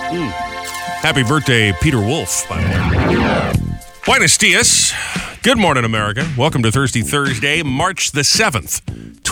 Happy birthday, Peter Wolf, by the way. Buenos dias. Good morning, America. Welcome to Thursday, March the 7th,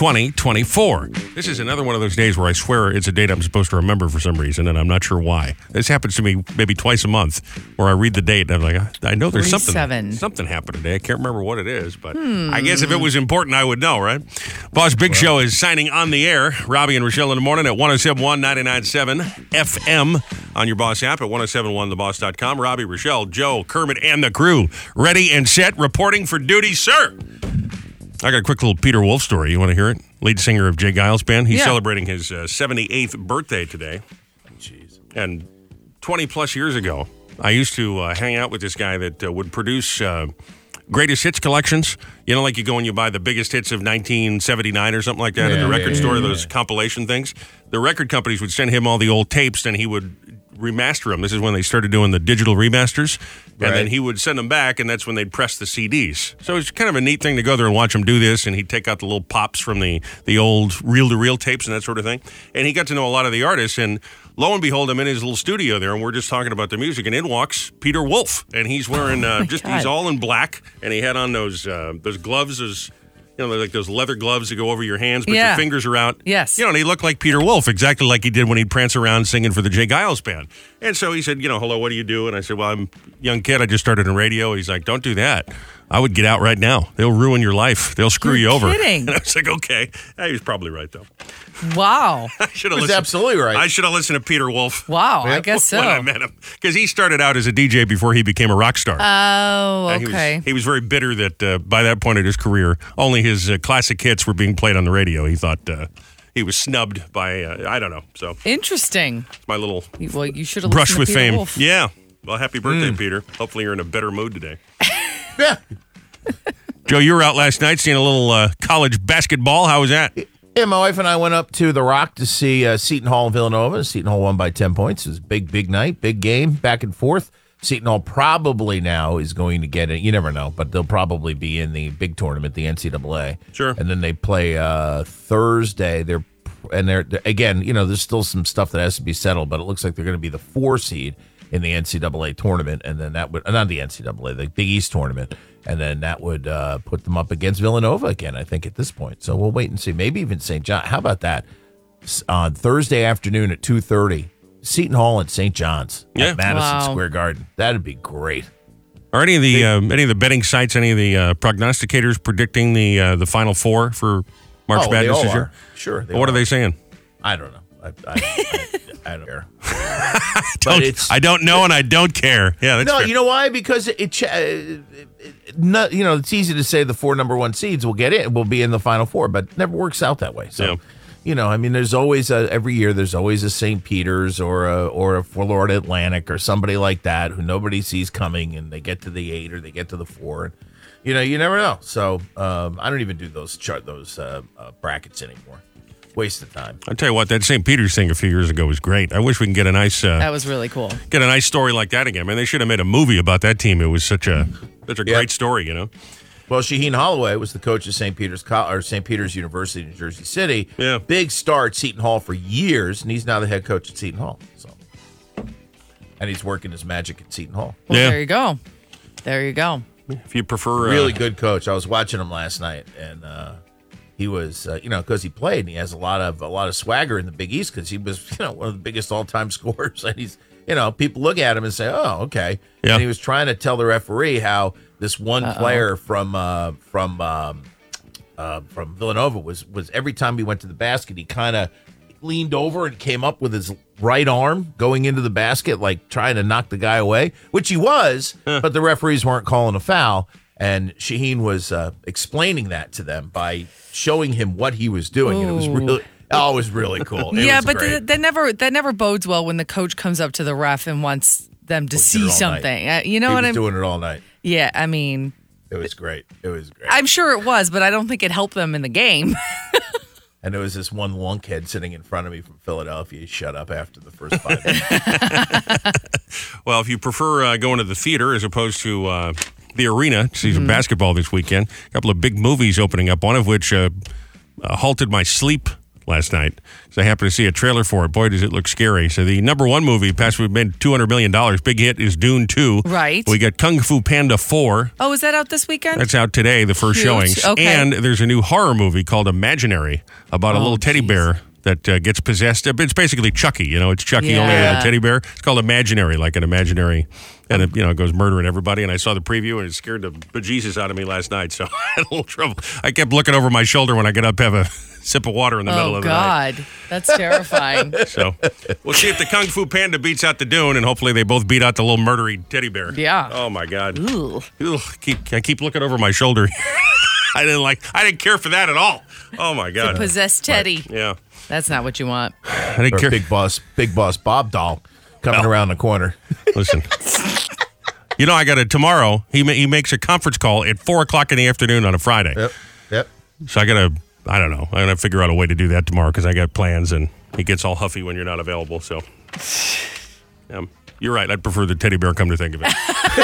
2024. This is another one of those days where I swear it's a date I'm supposed to remember for some reason, and I'm not sure why. This happens to me maybe twice a month, where I read the date, and I'm like, I know there's something happened today. I can't remember what it is, but I guess if it was important, I would know, right? Boss Big Show is signing on the air. Robbie and Rochelle in the morning at 107.1, 99.7 FM on your Boss app at 1071theboss.com. Robbie, Rochelle, Joe, Kermit, and the crew ready and set, reporting for duty, sir. I got a quick little Peter Wolf story. You want to hear it? Lead singer of Jay Giles Band. He's celebrating his 78th birthday today. Jeez. And 20 plus years ago, I used to hang out with this guy that would produce greatest hits collections. You know, like you go and you buy the biggest hits of 1979 or something like that at the record store, those compilation things. The record companies would send him all the old tapes, and he would remaster them. This is when they started doing the digital remasters. And then he would send them back, and that's when they'd press the CDs. So it's kind of a neat thing to go there and watch him do this, and he'd take out the little pops from the old reel-to-reel tapes and that sort of thing. And he got to know a lot of the artists, and lo and behold, I'm in his little studio there, and we're just talking about the music, and in walks Peter Wolf, and he's wearing he's all in black, and he had on those gloves, like those leather gloves that go over your hands, but your fingers are out. Yes. And he looked like Peter Wolf, exactly like he did when he'd prance around singing for the Jay Giles Band. And so he said, hello, what do you do? And I said, well, I'm a young kid. I just started in radio. He's like, don't do that. I would get out right now. They'll ruin your life. They'll screw you over. Kidding. And I was like, okay. He was probably right, though. Wow. I should have listened. Absolutely right. I should have listened to Peter Wolf. Wow, I guess so. When I met him. Because he started out as a DJ before he became a rock star. Oh, okay. He was very bitter that by that point in his career, only his classic hits were being played on the radio. He thought he was snubbed by, I don't know. So interesting. My little you should have brush listened with to Peter fame. Wolf. Yeah. Well, happy birthday, Peter. Hopefully you're in a better mood today. Yeah. Joe, you were out last night seeing a little college basketball. How was that? Yeah, my wife and I went up to The Rock to see Seton Hall and Villanova. Seton Hall won by 10 points. It was a big night, big game, back and forth. Seton Hall probably now is going to get it. You never know, but they'll probably be in the big tournament, the NCAA. Sure. And then they play Thursday. They're again, there's still some stuff that has to be settled, but it looks like they're going to be the 4 seed in the NCAA tournament, and then that would not the NCAA, the Big East tournament, and then that would put them up against Villanova again, I think, at this point. So we'll wait and see. Maybe even St. John. How about that? On Thursday afternoon at 2:30, Seton Hall and St. John's at Madison Square Garden. That'd be great. Are any of the betting sites, any of the prognosticators predicting the Final Four for March Madness this year? Sure. What are they saying? I don't know. I don't care. I don't know, and I don't care. Yeah, that's fair. You know why? Because it's easy to say the 4 number 1 seeds will get in, will be in the Final Four, but it never works out that way. So, there's always every year there's always a St. Peter's or a Florida Atlantic or somebody like that who nobody sees coming, and they get to the 8 or they get to the 4. And, you never know. So I don't even do those brackets anymore. Waste of time. I'll tell you what, that St. Peter's thing a few years ago was great. I wish we can get a nice... that was really cool. Get a nice story like that again. Man, they should have made a movie about that team. It was such a great story, Well, Shaheen Holloway was the coach of St. Peter's University in Jersey City. Yeah. Big star at Seton Hall for years, and he's now the head coach at Seton Hall. So, and he's working his magic at Seton Hall. Well, there you go. There you go. If you prefer... really good coach. I was watching him last night, and... he was, because he played, and he has a lot of swagger in the Big East because he was, one of the biggest all-time scorers. And he's, people look at him and say, "Oh, okay." Yeah. And he was trying to tell the referee how this one player from Villanova was every time he went to the basket, he kind of leaned over and came up with his right arm going into the basket, like trying to knock the guy away, which he was, but the referees weren't calling a foul. And Shaheen was explaining that to them by showing him what he was doing. And it was really cool. That never bodes well when the coach comes up to the ref and wants them to see something. He was doing it all night. Yeah, I mean, it was great. I'm sure it was, but I don't think it helped them in the game. And there was this one lunkhead sitting in front of me from Philadelphia. He shut up after the first 5 minutes. Well, if you prefer going to the theater as opposed to the arena to see some basketball this weekend, a couple of big movies opening up, one of which halted my sleep last night. So I happened to see a trailer for it. Boy, does it look scary. So the number one movie, we've made $200 million. Big hit is Dune 2. Right. We got Kung Fu Panda 4. Oh, is that out this weekend? That's out today, the first Cute. showings. Okay. And there's a new horror movie called Imaginary about a little teddy bear that gets possessed. It's basically Chucky. It's Chucky only with a teddy bear. It's called Imaginary, like an imaginary. And it goes murdering everybody. And I saw the preview, and it scared the bejesus out of me last night. So I had a little trouble. I kept looking over my shoulder when I get up, have a sip of water in the middle of the night. Oh, God. That's terrifying. So we'll see if the Kung Fu Panda beats out the Dune, and hopefully they both beat out the little murdery teddy bear. Yeah. Oh, my God. Ooh. I keep looking over my shoulder. I didn't care for that at all. Oh, my God. The possessed teddy. Right. Yeah. That's not what you want. I didn't Or care. Big Boss Bob doll coming around the corner. Listen. I got it tomorrow. He makes a conference call at 4:00 in the afternoon on a Friday. Yep. So I don't know. I'm going to figure out a way to do that tomorrow because I got plans, and he gets all huffy when you're not available. So you're right. I'd prefer the teddy bear, come to think of it.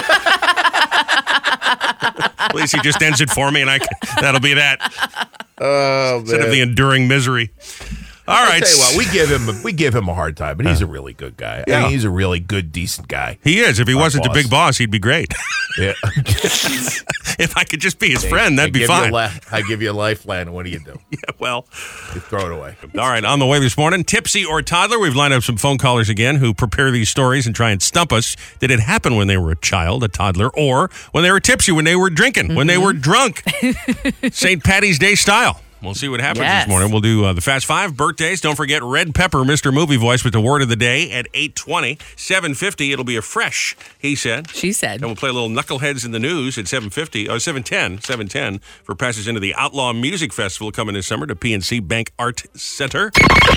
At least he just ends it for me, and that'll be that. Oh, Instead of the enduring misery. All I right. tell you what, we give him a hard time, but he's a really good guy. Yeah. I mean, he's a really good, decent guy. He is. If he wasn't the boss. big boss, he'd be great. Yeah. If I could just be his friend, that'd be fine. I give you a lifeline, and what do you do? Yeah, well. You throw it away. All right, on the way this morning, tipsy or toddler. We've lined up some phone callers again who prepare these stories and try and stump us. Did it happen when they were a child, a toddler, or when they were tipsy, when they were drinking, when they were drunk? St. Patty's Day style. We'll see what happens this morning. We'll do the Fast Five birthdays. Don't forget Red Pepper, Mr. Movie Voice, with the word of the day at 8:20. 7:50, it'll be a fresh, he said. She said. And we'll play a little Knuckleheads in the News at 7:50, or 7:10 for passes into the Outlaw Music Festival coming this summer to PNC Bank Art Center.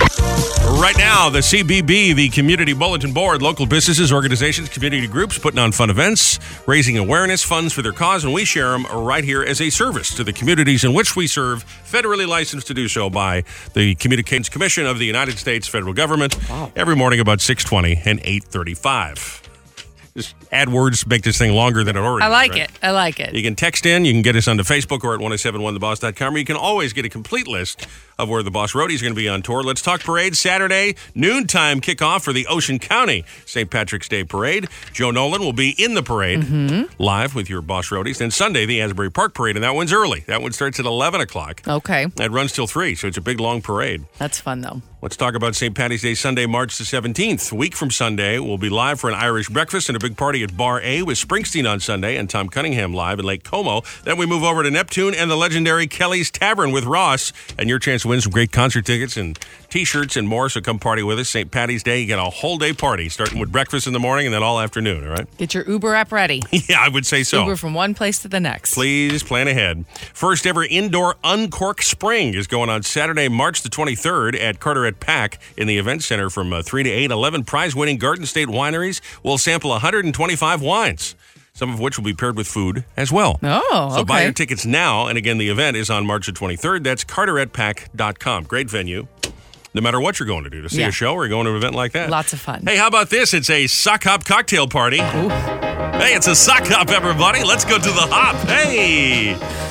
Right now, the CBB, the Community Bulletin Board, local businesses, organizations, community groups putting on fun events, raising awareness funds for their cause, and we share them right here as a service to the communities in which we serve, federally licensed to do so by the Communications Commission of the United States federal government. Wow. Every morning about 6:20 and 8:35. Just add words, make this thing longer than it already is. I like it. You can text in. You can get us onto Facebook or at 1071theboss.com, or you can always get a complete list of where the Boss Roadies are going to be on tour. Let's Talk Parade, Saturday, noontime kickoff for the Ocean County St. Patrick's Day Parade. Joe Nolan will be in the parade live with your Boss Roadies. Then Sunday, the Asbury Park Parade, and that one's early. That one starts at 11 o'clock. Okay. It runs till 3, so it's a big, long parade. That's fun, though. Let's talk about St. Patty's Day, Sunday, March the 17th. A week from Sunday, we'll be live for an Irish breakfast and a big party at Bar A with Springsteen on Sunday and Tom Cunningham live in Lake Como. Then we move over to Neptune and the legendary Kelly's Tavern with Ross. And your chance to win some great concert tickets and T-shirts and more. So come party with us. St. Patty's Day, you get a whole day party, starting with breakfast in the morning and then all afternoon, all right? Get your Uber app ready. Yeah, I would say so. Uber from one place to the next. Please plan ahead. First ever indoor Uncork Spring is going on Saturday, March the 23rd at Carteret Pack in the Event Center from 3 to 8. 11 prize-winning Garden State wineries will sample 125 wines, some of which will be paired with food as well. Oh, So buy okay. your tickets now. And again, the event is on March the 23rd. That's carteretpack.com. Great venue. No matter what you're going to do, to see Yeah. a show or going to an event like that. Lots of fun. Hey, how about this? It's a sock hop cocktail party. Ooh. Hey, it's a sock hop, everybody. Let's go to the hop. Hey.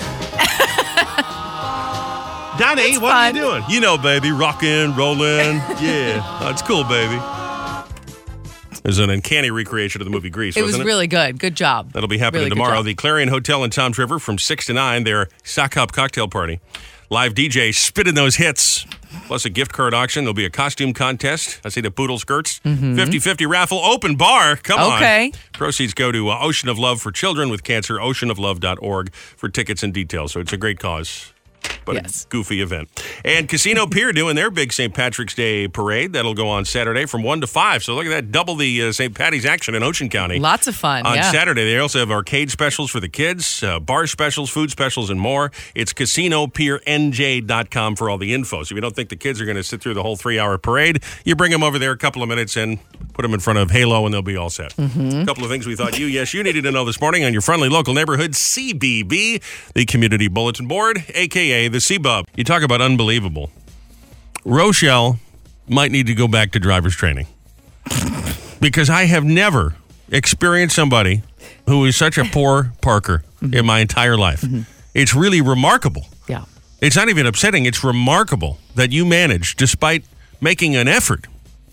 Donnie, That's what fun. are you doing? You know, baby, rocking, rolling. Yeah, oh, it's cool, baby. There's an uncanny recreation of the movie Grease, It was wasn't it? really good. Good job. That'll be happening Really good tomorrow. job. The Clarion Hotel in Toms River from 6 to 9. Their sock hop cocktail party. Live DJ spitting those hits. Plus a gift card auction. There'll be a costume contest. I see the poodle skirts. 50-50 raffle. Open bar. Come on. Okay. Proceeds go to Ocean of Love for Children with Cancer. Oceanoflove.org for tickets and details. So it's a great cause. But Yes. a goofy event. And Casino Pier doing their big St. Patrick's Day parade. That'll go on Saturday from 1 to 5. So look at that. Double the St. Patty's action in Ocean County. Lots of fun. On yeah. Saturday, they also have arcade specials for the kids, bar specials, food specials, and more. It's CasinoPierNJ.com for all the info. So if you don't think the kids are going to sit through the whole 3-hour parade, you bring them over there a couple of minutes and put them in front of Halo, and they'll be all set. A couple of things we thought you needed to know this morning on your friendly local neighborhood, CBB, the Community Bulletin Board, a.k.a. the CBUB. You talk about unbelievable. Rochelle might need to go back to driver's training because I have never experienced somebody who is such a poor parker in my entire life. It's really remarkable. Yeah. It's not even upsetting. It's remarkable that you manage, despite making an effort,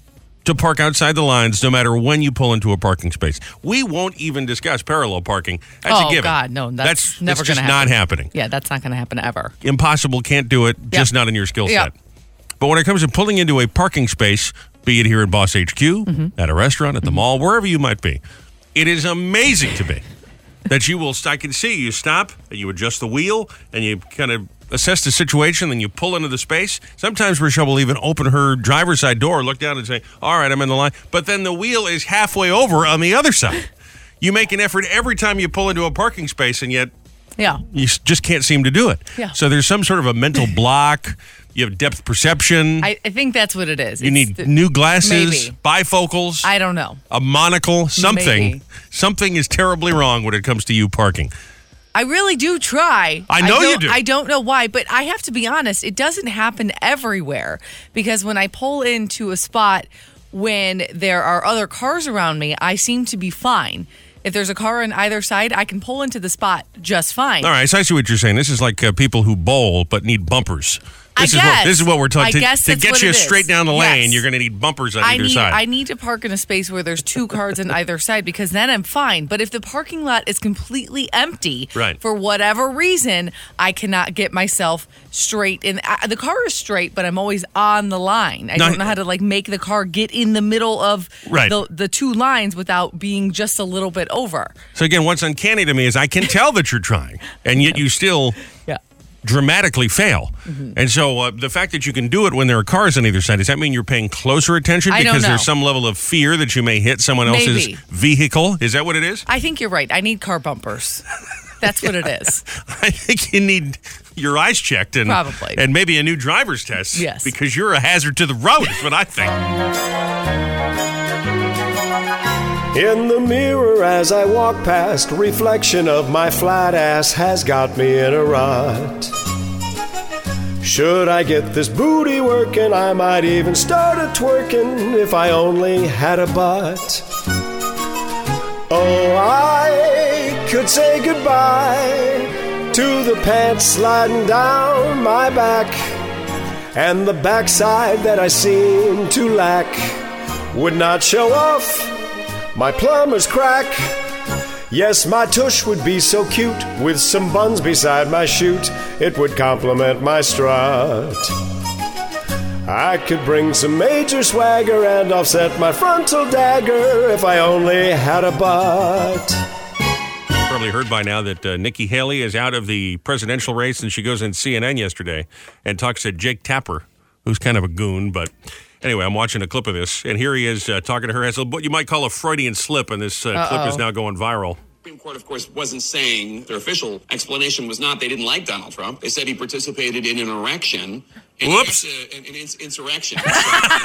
to park outside the lines no matter when you pull into a parking space. We won't even discuss parallel parking. That's a given. Oh, God, no. That's never going to happen. Not happening. Yeah, that's not going to happen ever. Impossible, can't do it, just not in your skill set. But when it comes to pulling into a parking space, be it here at Boss HQ, at a restaurant, at the mall, wherever you might be, it is amazing to me that you will, I can see you stop, and you adjust the wheel, and you kind of assess the situation, then you pull into the space. Sometimes Rochelle will even open her driver's side door, look down and say, all right, I'm in the line. But then the wheel is halfway over on the other side. You make an effort every time you pull into a parking space, and yet you just can't seem to do it. Yeah. So there's some sort of a mental block. You have depth perception. I think that's what it is. You need new glasses, bifocals. I don't know. A monocle, something. Maybe. Something is terribly wrong when it comes to you parking. I really do try. I know you do. I don't know why, but I have to be honest, it doesn't happen everywhere. Because when I pull into a spot when there are other cars around me, I seem to be fine. If there's a car on either side, I can pull into the spot just fine. All right, so I see what you're saying. This is like people who bowl but need bumpers. This is what we're talking about. To get you straight down the lane, you're going to need bumpers on either side. I need to park in a space where there's two cars on either side because then I'm fine. But if the parking lot is completely empty, for whatever reason, I cannot get myself straight. And the car is straight, but I'm always on the line. I don't know how to make the car get in the middle of the two lines without being just a little bit over. So again, what's uncanny to me is I can tell that you're trying, and yet you still dramatically fail. And so the fact that you can do it when there are cars on either side, does that mean you're paying closer attention because there's some level of fear that you may hit someone else's vehicle? Is that what it is? I think you're right. I need car bumpers. That's what it is. I think you need your eyes checked and probably, and maybe a new driver's test. Yes. Because you're a hazard to the road is what I think. In the mirror as I walk past, reflection of my flat ass has got me in a rut. Should I get this booty working, I might even start a twerking if I only had a butt. Oh, I could say goodbye to the pants sliding down my back and the backside that I seem to lack would not show off my plumber's crack. Yes, my tush would be so cute with some buns beside my chute. It would complement my strut. I could bring some major swagger and offset my frontal dagger if I only had a butt. Probably heard by now that Nikki Haley is out of the presidential race, and she goes on CNN yesterday and talks to Jake Tapper, who's kind of a goon, but anyway, I'm watching a clip of this, and here he is talking to her as what you might call a Freudian slip, and this clip is now going viral. The Supreme Court, of course, wasn't saying, their official explanation was not they didn't like Donald Trump. They said he participated in an erection. Whoops. An insurrection. And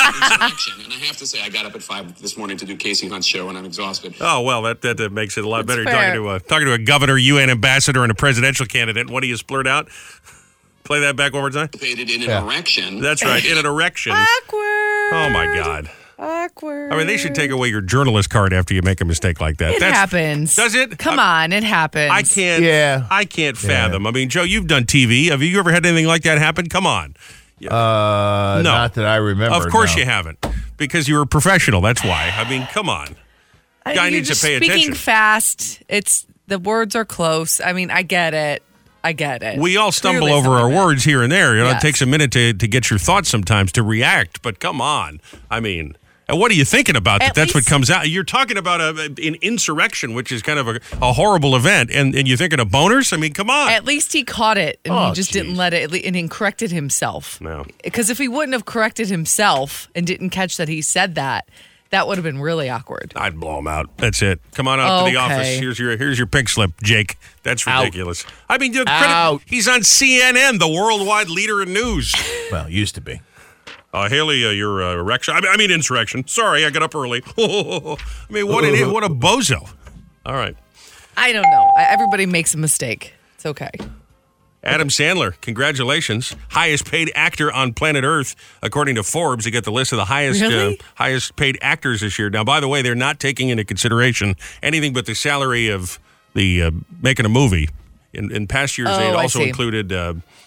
I have to say, I got up at 5 this morning to do Casey Hunt's show, and I'm exhausted. Oh, well, that makes it a lot better. Talking to a governor, UN ambassador, and a presidential candidate. What do you splurt out? Play that back one more time. Participated in an erection. That's right, in an erection. Awkward. Oh, my God. Awkward. I mean, they should take away your journalist card after you make a mistake like that. It happens. Does it? Come on, it happens. I can't fathom. I mean, Joe, you've done TV. Have you ever had anything like that happen? Come on. No. Not that I remember. Of course you haven't. Because you were a professional. That's why. I mean, come on. Guy needs to pay attention. Speaking fast, the words are close. I mean, I get it. We all stumble over our words here and there. It takes a minute to get your thoughts sometimes to react. But come on. I mean, and what are you thinking about? That's what comes out. You're talking about an insurrection, which is kind of a horrible event, and you're thinking of boners? I mean, come on. At least he caught it, and he just didn't let it, and he corrected himself. No. Because if he wouldn't have corrected himself and didn't catch that he said that would have been really awkward. I'd blow him out. That's it. Come on out to the office. Here's your pink slip, Jake. That's ridiculous. I mean, he's on CNN, the worldwide leader in news. Well, used to be. Haley, your erection. I mean, insurrection. Sorry, I got up early. I mean, what a bozo. All right. I don't know. Everybody makes a mistake. It's okay. Adam Sandler, congratulations. Highest paid actor on planet Earth. According to Forbes, he got the list of the highest paid actors this year. Now, by the way, they're not taking into consideration anything but the salary of the making a movie. In past years, they had also included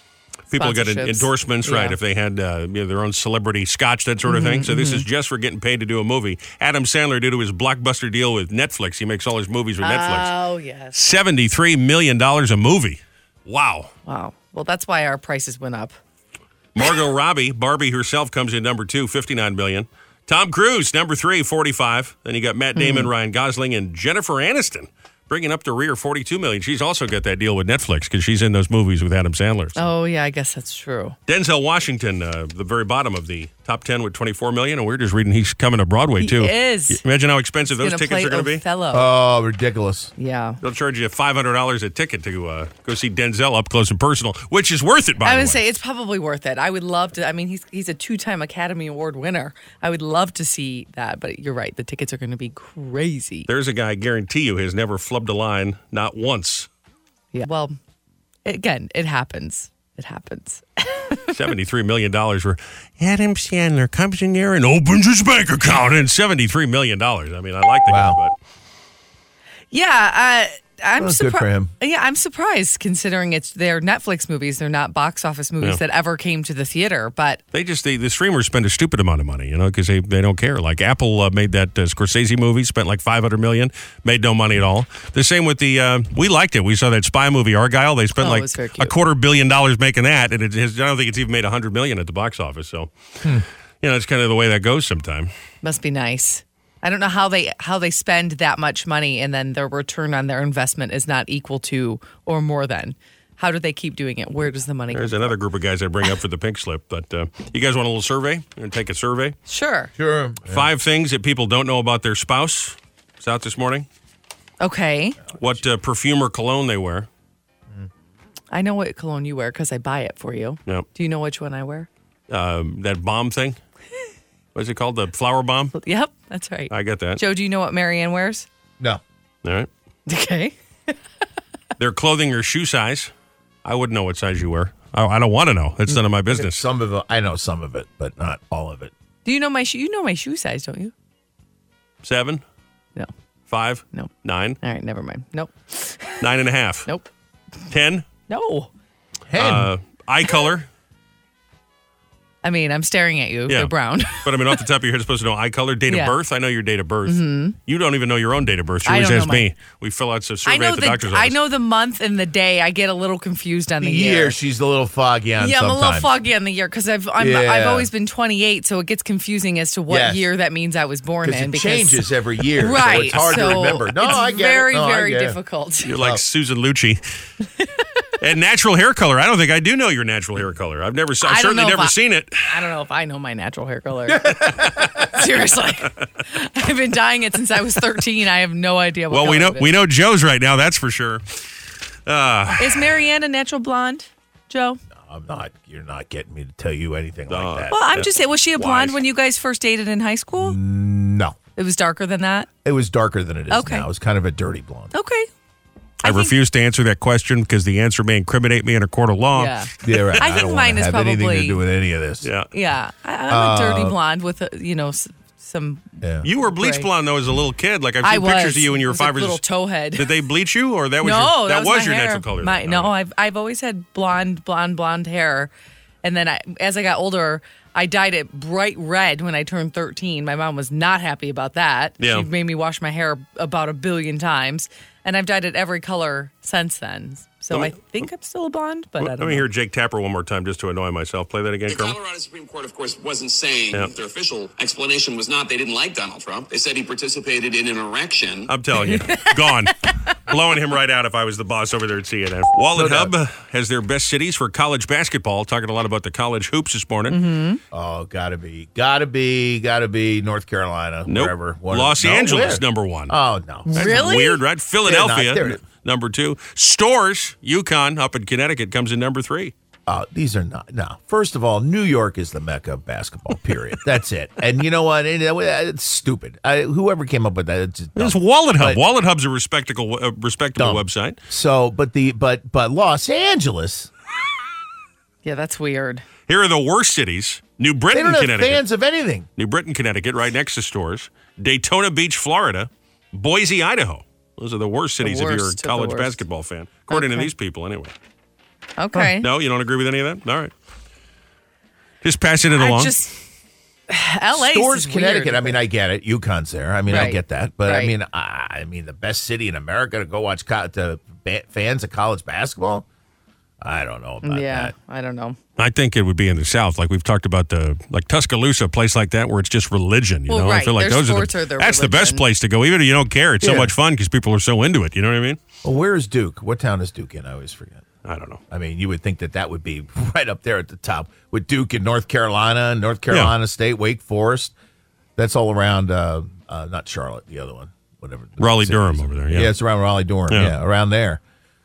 People got Sponsorships. endorsements, right? Yeah. If they had their own celebrity scotch, that sort of thing. So this is just for getting paid to do a movie. Adam Sandler, due to his blockbuster deal with Netflix, he makes all his movies with Netflix. Oh, yes. $73 million a movie. Wow. Wow. Well, that's why our prices went up. Margot Robbie, Barbie herself, comes in number 2, $59 million. Tom Cruise, number 3, $45. Then you got Matt Damon, Ryan Gosling, and Jennifer Aniston, bringing up the rear, $42 million. She's also got that deal with Netflix because she's in those movies with Adam Sandler. So. Oh, yeah, I guess that's true. Denzel Washington, the very bottom of the top 10 with $24 million, and we're just reading he's coming to Broadway, too. He is. Imagine how expensive those Gonna tickets play are going to be. Othello. Oh, ridiculous. Yeah. They'll charge you $500 a ticket to go see Denzel up close and personal, which is worth it, by the way. I would say it's probably worth it. I would love to. I mean, he's a 2-time Academy Award winner. I would love to see that, but you're right. The tickets are going to be crazy. There's a guy, I guarantee you, has never flubbed a line, not once. Yeah. Well, again, it happens. It happens. $73 million for Adam Sandler comes in there and opens his bank account and $73 million. I mean, I like the guy, but Yeah, I'm Well, good for him. Yeah, I'm surprised considering it's their Netflix movies. They're not box office movies that ever came to the theater. But the streamers spend a stupid amount of money, because they don't care. Like Apple made that Scorsese movie, spent like $500 million, made no money at all. The same with the we liked it. We saw that spy movie Argyle. They spent it like was very a cute. $250 million making that, and I don't think it's even made $100 million at the box office. So, it's kind of the way that goes sometime. must be nice. I don't know how they spend that much money and then their return on their investment is not equal to or more than. How do they keep doing it? Where does the money There's go? another group of guys I bring up for the pink slip. But you guys want a little survey? We're going to take a survey. Sure. Sure. 5 things that people don't know about their spouse. It's out this morning. Okay. What perfume or cologne they wear. I know what cologne you wear because I buy it for you. Yep. Do you know which one I wear? That bomb thing. What's it called? The flower bomb? Yep, that's right. I got that. Joe, do you know what Marianne wears? No. All right. Okay. Their clothing or shoe size. I wouldn't know what size you wear. I don't want to know. It's none of my business. Some of it, I know some of it, but not all of it. Do you know my shoe? You know my shoe size, don't you? 7, No. 5, No. 9, All right, never mind. Nope. 9.5, Nope. 10. No. Hen. Eye color. I mean, I'm staring at you. Yeah. They're brown. But I mean, off the top of your head, you're supposed to know eye color, date Yeah. of birth. I know your date of birth. You don't even know your own date of birth. You I always don't ask know me. We fill out a survey at the doctor's office. I know the month and the day. I get a little confused on the year, she's a little foggy on Yeah, I'm a little sometimes. foggy on the year because I've Yeah. always been 28, so it gets confusing as to what Yes. year that means I was born in. It changes every year, Right, so it's hard to remember. No, it's I get very, it. No, I very get it. difficult. You're like Susan Lucci. And natural hair color. I don't think I do know your natural hair color. I've I don't certainly know if never seen it. I don't know if I know my natural hair color. Seriously, I've been dyeing it since I was 13. I have no idea what. Well, we color know it we know Joe's right now. That's for sure. is Marianne a natural blonde, Joe? I'm not. You're not getting me to tell you anything like that. Well, I'm just saying. Was she a blonde Wise. when you guys first dated in high school? No, It was darker than that. it was darker than it is Okay. now. It was kind of a dirty blonde. Okay. I think- refuse to answer that question because the answer may incriminate me in a court of law. Yeah. Yeah, right. I think don't mine wanna is have anything to probably- do with any of this. Yeah. Yeah, I'm a dirty blonde with some. Yeah. You were bleach Gray. blonde though as a little kid. Like I've I seen was. pictures of you when you I were was 5 a or little 6. towhead. Did they bleach you, or that was No, that was my your hair. natural color? My, then? no, All right. I've always had blonde hair, and then as I got older, I dyed it bright red when I turned 13. My mom was not happy about that. Yeah. She made me wash my hair about 1 billion times, and I've dyed it every color since then. So I think I'm still a blonde, but I Let don't me know. hear Jake Tapper one more time just to annoy myself. Play that again, The Kermit. Colorado Supreme Court, of course, wasn't saying Yeah. their official explanation was not they didn't like Donald Trump. They said he participated in an erection. I'm telling you, gone. Blowing him right out if I was the boss over there at CNN. Wallet No Hub doubt. has their best cities for college basketball. Talking a lot about the college hoops this morning. Mm-hmm. Oh, gotta be North Carolina. Nope. Wherever. Los No, Angeles, where? number 1. Oh no. That's Really? weird, right? Philadelphia, they're not. number 2. Stores, Yukon up in Connecticut comes in number 3. These are not. No. First of all, New York is the mecca of basketball. Period. That's it. And you know what? It's stupid. Whoever came up with that, it's just dumb. It's Wallet Hub. But- Wallet Hub's a respectable Dumb. website. So, but Los Angeles, Yeah, that's weird. Here are the worst cities. New they Britain, don't have Connecticut. fans of anything. New Britain, Connecticut, right next to Stores. Daytona Beach, Florida. Boise, Idaho. Those are the worst cities if you're a worst of the college worst. basketball fan, according to Okay. these people, anyway. Okay. No, you don't agree with any of that? All right. Just passing it along. LA Stores, is Connecticut. weird. I mean, I get it. UConn's there. I mean, I Right. get that. But Right. I mean, the best city in America to go watch fans of college basketball. I don't know about that. I don't know. I think it would be in the South, like we've talked about like Tuscaloosa, a place like that where it's just religion. You Well, know, I right. feel like Their those sports are are their that's the best religion. place to go, even if you don't care. It's so Yeah. much fun because people are so into it. You know what I mean? Well, where is Duke? What town is Duke in? I always forget. I don't know. I mean, you would think that would be right up there at the top with Duke in North Carolina State, Wake Forest. That's all around, not Charlotte, the other one, whatever. Raleigh-Durham over there, yeah. it's around Raleigh-Durham, Yeah. around there.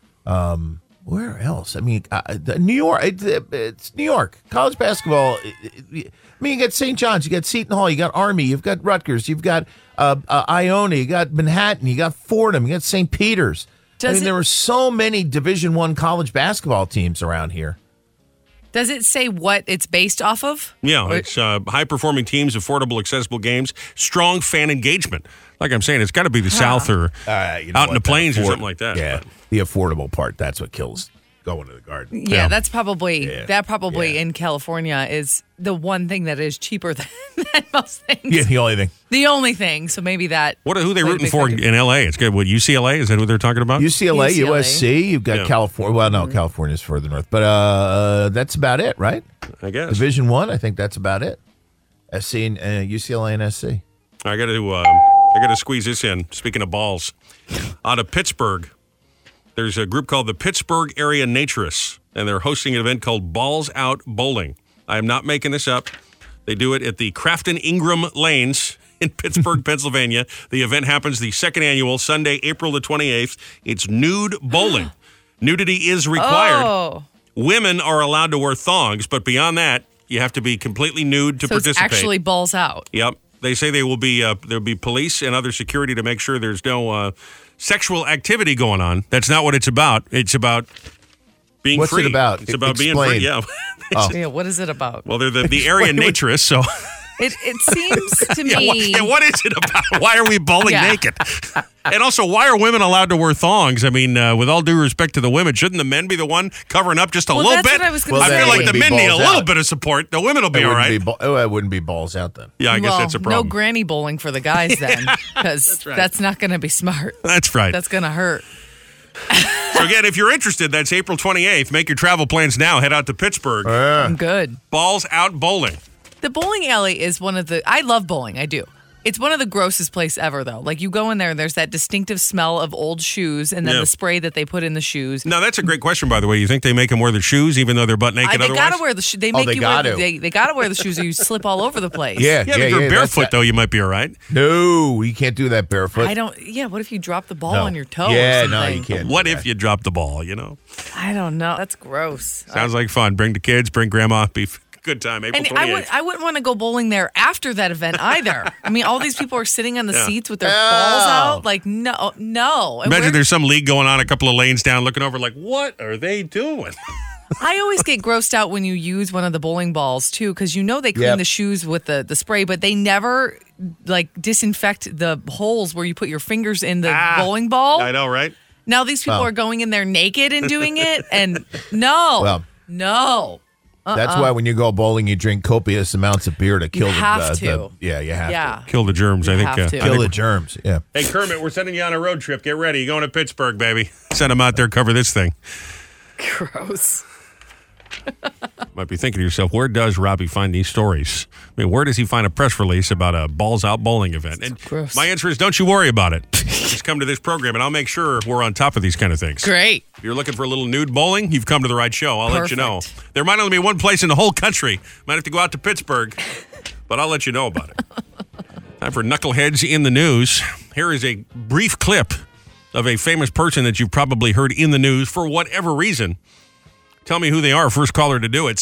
Where else? I mean, New York. It's New York. College basketball. I mean, you got St. John's, you got Seton Hall, you got Army, you've got Rutgers, you've got Iona, you got Manhattan, you got Fordham, you got St. Peter's. There were so many Division I college basketball teams around here. Does it say what it's based off of? Yeah, it's high-performing teams, affordable, accessible games, strong fan engagement. Like I'm saying, it's got to be the South or out in the plains or something like that. Yeah, the affordable part, that's what kills going to the Garden. Yeah, that's probably Yeah. in California is the one thing that is cheaper than most things. Yeah, the only thing. The only thing. So maybe that. Who are they played a rooting big for factor. in L.A.? It's good. What, UCLA? Is that what they're talking about? UCLA, UCLA. USC, you've got Yeah. California. Well, no, California's further north. But that's about it, right? I guess. Division I think that's about it. SC and UCLA and SC. I got to squeeze this in. Speaking of balls, out of Pittsburgh, there's a group called the Pittsburgh Area Naturists, and they're hosting an event called Balls Out Bowling. I am not making this up. They do it at the Crafton Ingram Lanes in Pittsburgh, Pennsylvania. The event happens the second annual Sunday, April the 28th. It's nude bowling. Nudity is required. Oh, Women are allowed to wear thongs, but beyond that, you have to be completely nude to so it's participate. actually balls out. Yep. They say there'll be police and other security to make sure there's no sexual activity going on. That's not what it's about. It's about being What's free. it about? It's about being free. Explain. Yeah. Yeah, what is it about? Well, they're the area naturists, so It seems to me. what is it about? Why are we bowling Yeah. naked? And also, why are women allowed to wear thongs? I mean, with all due respect to the women, shouldn't the men be the one covering up just a Well, little that's bit? what I was gonna I say. feel like the It men wouldn't be need a balls little out. bit of support. The women will be all right. It wouldn't be balls out then. Yeah, I guess Well, that's a problem. no granny bowling for the guys then, because that's not going to be smart. That's right. That's going to hurt. So again, if you're interested, that's April 28th. Make your travel plans now. Head out to Pittsburgh. I'm good. Balls Out Bowling. The bowling alley is one of the. I love bowling. I do. It's one of the grossest places ever, though. Like you go in there and there's that distinctive smell of old shoes, and then Yeah. the spray that they put in the shoes. Now, that's a great question, by the way. You think they make them wear their shoes even though they're butt naked They otherwise? gotta wear the shoes. They make they you gotta. wear. They gotta wear the shoes, or you slip all over the place. Yeah, Yeah, if you're that's barefoot, that. though, you might be all right. No, you can't do that barefoot. I don't. Yeah. What if you drop the ball No. on your toe? Yeah, or no, something? you can't. What do if that. you drop the ball, you know? I don't know. That's gross. Sounds like fun. Bring the kids, bring grandma. Be a good time. April And 28th. I wouldn't want to go bowling there after that event either. I mean, all these people are sitting on the seats with their balls out. Like, no. And Imagine where- there's some league going on a couple of lanes down looking over like, what are they doing? I always get grossed out when you use one of the bowling balls too, because you know they clean Yep. the shoes with the spray, but they never like disinfect the holes where you put your fingers in the bowling ball. I know, right? Now these people Well. are going in there naked and doing it, and no. That's why when you go bowling, you drink copious amounts of beer to kill have the to. yeah, you have Yeah. to Kill the germs. I You think. have to. I kill think the germs. Yeah. Hey, Kermit, we're sending you on a road trip. Get ready. You're going to Pittsburgh, baby. Send them out there, cover this thing. Gross. Might be thinking to yourself, where does Robbie find these stories? I mean, where does he find a press release about a balls out bowling event? And gross. my answer is, don't you worry about it. Just come to this program, and I'll make sure we're on top of these kind of things. Great. If you're looking for a little nude bowling, you've come to the right show. I'll let you know. Perfect. There might only be one place in the whole country. Might have to go out to Pittsburgh, but I'll let you know about it. Time for Knuckleheads in the News. Here is a brief clip of a famous person that you've probably heard in the news for whatever reason. Tell me who they are. First caller to do it,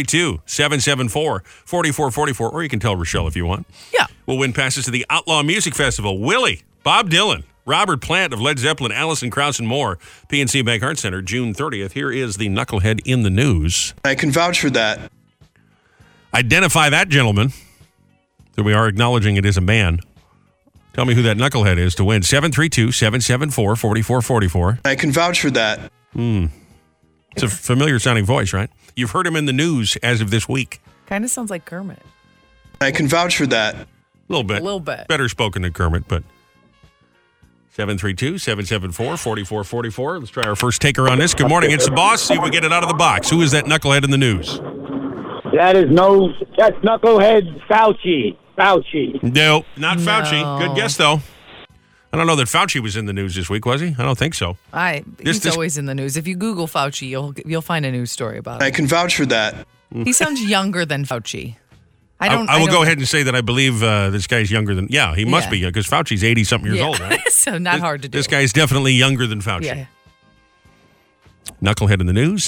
732-774-4444. Or you can tell Rochelle if you want. Yeah. We'll win passes to the Outlaw Music Festival. Willie, Bob Dylan, Robert Plant of Led Zeppelin, Alison Krauss, and more. PNC Bank Art Center, June 30th. Here is the Knucklehead in the News. I can vouch for that. Identify that gentleman. So we are acknowledging it is a man. Tell me who that knucklehead is to win. 732-774-4444. I can vouch for that. It's a familiar sounding voice, right? You've heard him in the news as of this week. Kind of sounds like Kermit. I can vouch for that. A little bit. Better spoken than Kermit, but 732-774-4444. Let's try our first taker on this. Good morning. It's the boss. See if we get it out of the box. Who is that knucklehead in the news? That's knucklehead Fauci. No, not Fauci. Good guess, though. I don't know that Fauci was in the news this week, was he? I don't think so. He's always in the news. If you Google Fauci, you'll find a news story about it. I can vouch for that. He sounds younger than Fauci. I will go ahead and say that I believe this guy's younger than... Yeah, he must be, because Fauci's 80-something years old, right? So not hard to do. This guy's definitely younger than Fauci. Yeah. Knucklehead in the news,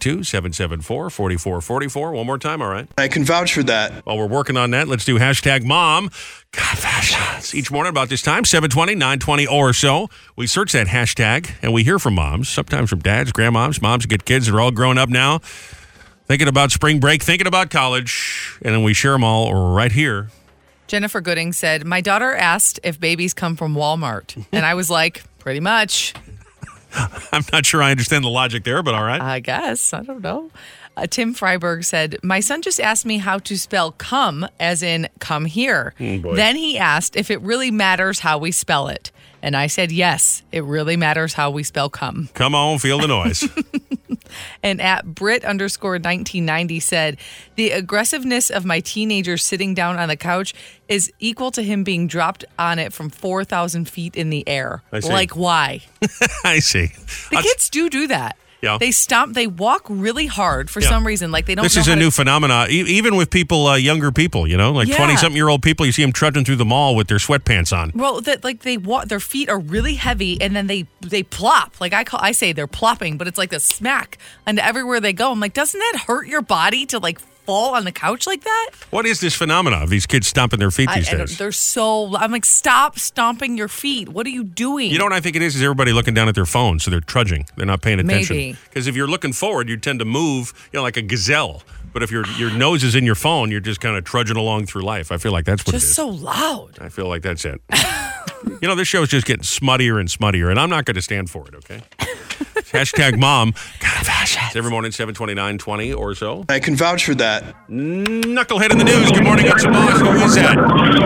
732-774-4444. One more time, all right? I can vouch for that. While we're working on that, let's do hashtag mom confessions. Each morning about this time, 7:20, 9:20 or so, we search that hashtag and we hear from moms, sometimes from dads, grandmoms, moms who get kids that are all grown up now, thinking about spring break, thinking about college, and then we share them all right here. Jennifer Gooding said, my daughter asked if babies come from Walmart. And I was like, pretty much. I'm not sure I understand the logic there, but all right. I guess. I don't know. Tim Freiberg said, my son just asked me how to spell come, as in come here. Then he asked if it really matters how we spell it. And I said, yes, it really matters how we spell come. Come on, feel the noise. And at Brit_1990 said, the aggressiveness of my teenager sitting down on the couch is equal to him being dropped on it from 4,000 feet in the air. I see. Like, why? I see. The kids do that. Yeah. They walk really hard for some reason. Like they don't. This is a new phenomenon, even with people, younger people, like 20-something-year-old people. You see them trudging through the mall with their sweatpants on. Well, they walk. Their feet are really heavy, and then they plop. Like I say, they're plopping, but it's like the smack into everywhere they go. I'm like, doesn't that hurt your body to fall on the couch like that? What is this phenomenon of these kids stomping their feet these days? I'm like, stop stomping your feet. What are you doing? You know what I think it is everybody looking down at their phone, so they're trudging. They're not paying attention. Maybe. Because if you're looking forward, you tend to move, like a gazelle. But if your nose is in your phone, you're just kind of trudging along through life. I feel like that's what it is. Just so loud. I feel like that's it. This show is just getting smuttier and smuttier, and I'm not going to stand for it, okay? Hashtag mom confessions. Every morning, 7:20, 9:20 or so. I can vouch for that. Knucklehead in the news. Good morning, it's the boss. Who is that?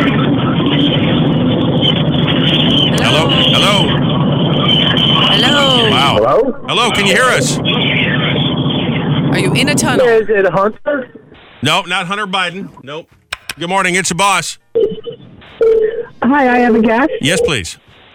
Hello? Wow. Hello? Hello, can you hear us? Are you in a tunnel? Is it Hunter? No, not Hunter Biden. Nope. Good morning, it's the boss. Hi, I have a guest. Yes, please.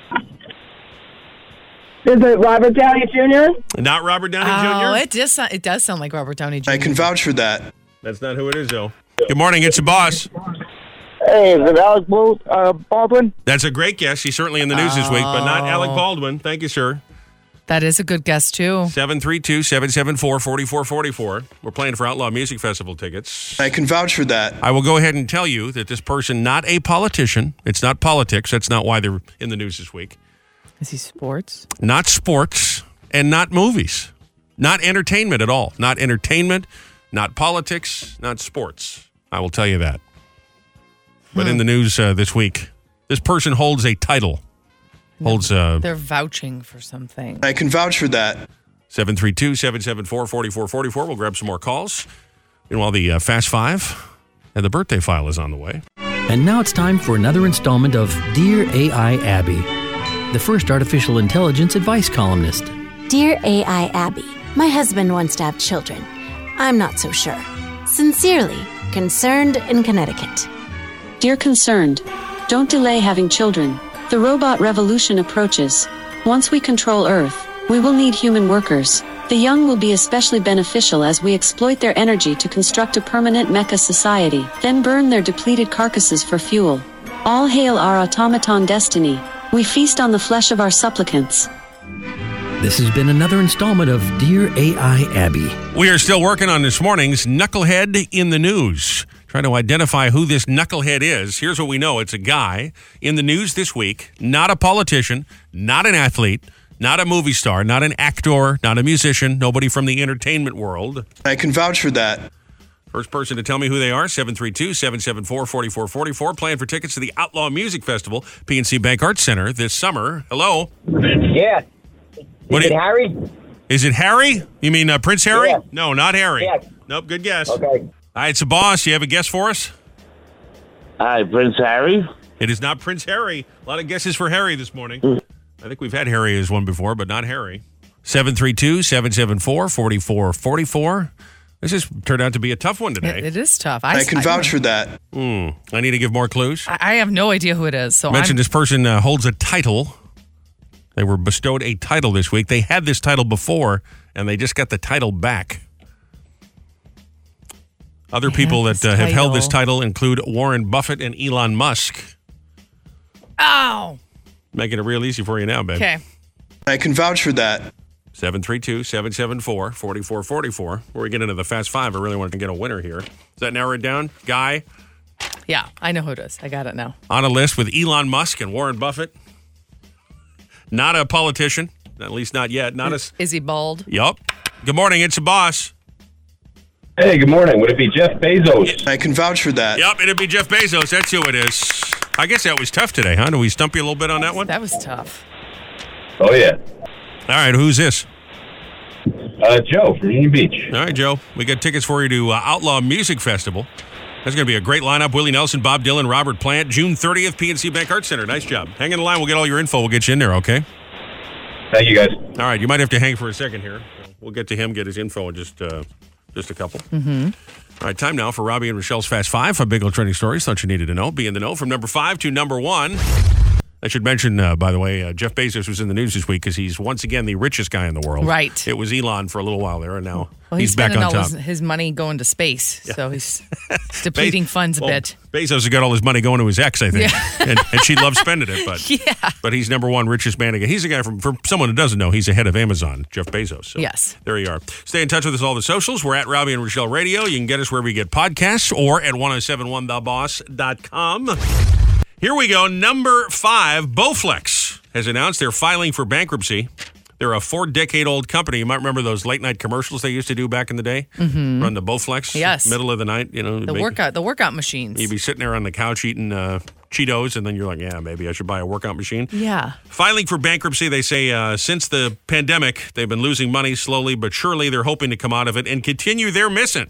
Is it Robert Downey Jr.? Not Robert Downey Oh, Jr.? it does sound like Robert Downey Jr. I can vouch for that. That's not who it is, though. Good morning, it's the boss. Hey, is it Alec Baldwin? That's a great guess. He's certainly in the news this week, but not Alec Baldwin. Thank you, sir. That is a good guess, too. 732-774-4444. We're playing for Outlaw Music Festival tickets. I can vouch for that. I will go ahead and tell you that this person, not a politician, it's not politics, that's not why they're in the news this week. Is he sports? Not sports, and not movies. Not entertainment at all. Not entertainment, not politics, not sports. I will tell you that. But in the news this week, this person holds a title. They're vouching for something. I can vouch for that. 732-774-4444. We'll grab some more calls. Meanwhile, the Fast Five and the birthday file is on the way. And now it's time for another installment of Dear AI Abby, the first artificial intelligence advice columnist. Dear AI Abby, my husband wants to have children. I'm not so sure. Sincerely, Concerned in Connecticut. Dear Concerned, don't delay having children. The robot revolution approaches. Once we control Earth, we will need human workers. The young will be especially beneficial as we exploit their energy to construct a permanent mecha society, then burn their depleted carcasses for fuel. All hail our automaton destiny. We feast on the flesh of our supplicants. This has been another installment of Dear AI Abby. We are still working on this morning's Knucklehead in the News. Trying to identify who this knucklehead is. Here's what we know. It's a guy in the news this week, not a politician, not an athlete, not a movie star, not an actor, not a musician, nobody from the entertainment world. I can vouch for that. First person to tell me who they are, 732-774-4444. Playing for tickets to the Outlaw Music Festival, PNC Bank Arts Center this summer. Hello? Yeah. What Is it Harry? Is it Harry? You mean Prince Harry? Yeah. No, not Harry. Yeah. Nope, good guess. Okay. All right, it's a boss. You have a guess for us? Hi, Prince Harry. It is not Prince Harry. A lot of guesses for Harry this morning. I think we've had Harry as one before, but not Harry. 732-774-4444. This has turned out to be a tough one today. It is tough. I can vouch for that. I need to give more clues. I have no idea who it is. So Mentioned this person holds a title. They were bestowed a title this week. They had this title before, and they just got the title back. Other people that have held this title include Warren Buffett and Elon Musk. Oh. Making it real easy for you now, babe. Okay. I can vouch for that. 732-774-4444. Before we get into the Fast Five, I really wanted to get a winner here. Is that narrowed down? Guy? Yeah, I know who it is. I got it now. On a list with Elon Musk and Warren Buffett. Not a politician, at least not yet. Is he bald? Yup. Good morning, it's the boss. Hey, good morning. Would it be Jeff Bezos? I can vouch for that. Yup, it'd be Jeff Bezos. That's who it is. I guess that was tough today, huh? Did we stump you a little bit on that one? That was tough. Oh, yeah. All right, who's this? Joe from Union Beach. All right, Joe. We got tickets for you to Outlaw Music Festival. That's going to be a great lineup. Willie Nelson, Bob Dylan, Robert Plant, June 30th, PNC Bank Arts Center. Nice job. Hang in the line. We'll get all your info. We'll get you in there, okay? Thank you, guys. All right, you might have to hang for a second here. We'll get to him, get his info in just a couple. Mm-hmm. All right, time now for Robbie and Rochelle's Fast Five. 5 big old trending stories. Thought you needed to know. Be in the know from number 5 to number 1. I should mention, by the way, Jeff Bezos was in the news this week because he's once again the richest guy in the world. Right. It was Elon for a little while there, and now he's back on all top. his money going to space, so he's depleting funds a bit. Bezos has got all his money going to his ex, I think, and she loves spending it. But he's number 1 richest man again. He's a guy for someone who doesn't know, he's the head of Amazon, Jeff Bezos. So yes. There you are. Stay in touch with us all the socials. We're at Robbie and Rochelle Radio. You can get us wherever you get podcasts or at 1071theboss.com. Here we go. Number 5, Bowflex has announced they're filing for bankruptcy. They're a 4-decade-old company. You might remember those late-night commercials they used to do back in the day. Mm-hmm. Run the Bowflex. Yes. Middle of the night. You know, the workout machines. You'd be sitting there on the couch eating Cheetos, and then you're like, yeah, maybe I should buy a workout machine. Yeah. Filing for bankruptcy, they say since the pandemic, they've been losing money slowly but surely. They're hoping to come out of it and continue their mission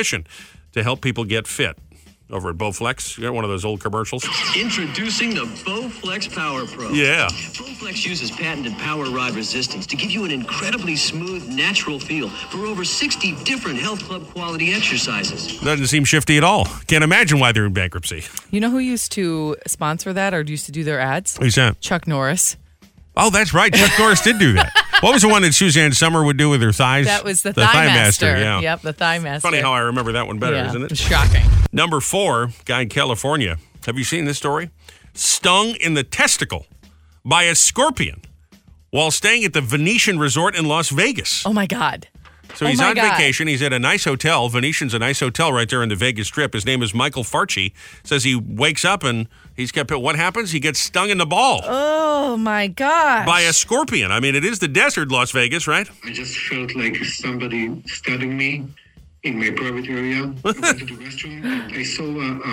to help people get fit. Over at Bowflex, you got one of those old commercials. Introducing the Bowflex Power Pro. Yeah. Bowflex uses patented power rod resistance to give you an incredibly smooth, natural feel for over 60 different health club quality exercises. Doesn't seem shifty at all. Can't imagine why they're in bankruptcy. You know who used to sponsor that or used to do their ads? Who's that? Chuck Norris. Oh, that's right. Chuck Norris did do that. What was the one that Suzanne Summer would do with her thighs? That was the Thigh Master. Yeah. Yep, the Thigh Master. Funny how I remember that one better, isn't it? It's shocking. Number 4, guy in California. Have you seen this story? Stung in the testicle by a scorpion while staying at the Venetian Resort in Las Vegas. Oh, my God. So he's on vacation. He's at a nice hotel. Venetian's a nice hotel right there in the Vegas Strip. His name is Michael Farchi. Says he wakes up and he's kept it. What happens? He gets stung in the ball. Oh, my gosh. By a scorpion. I mean, it is the desert, Las Vegas, right? I just felt like somebody stabbing me in my private area. I went to the restaurant. I saw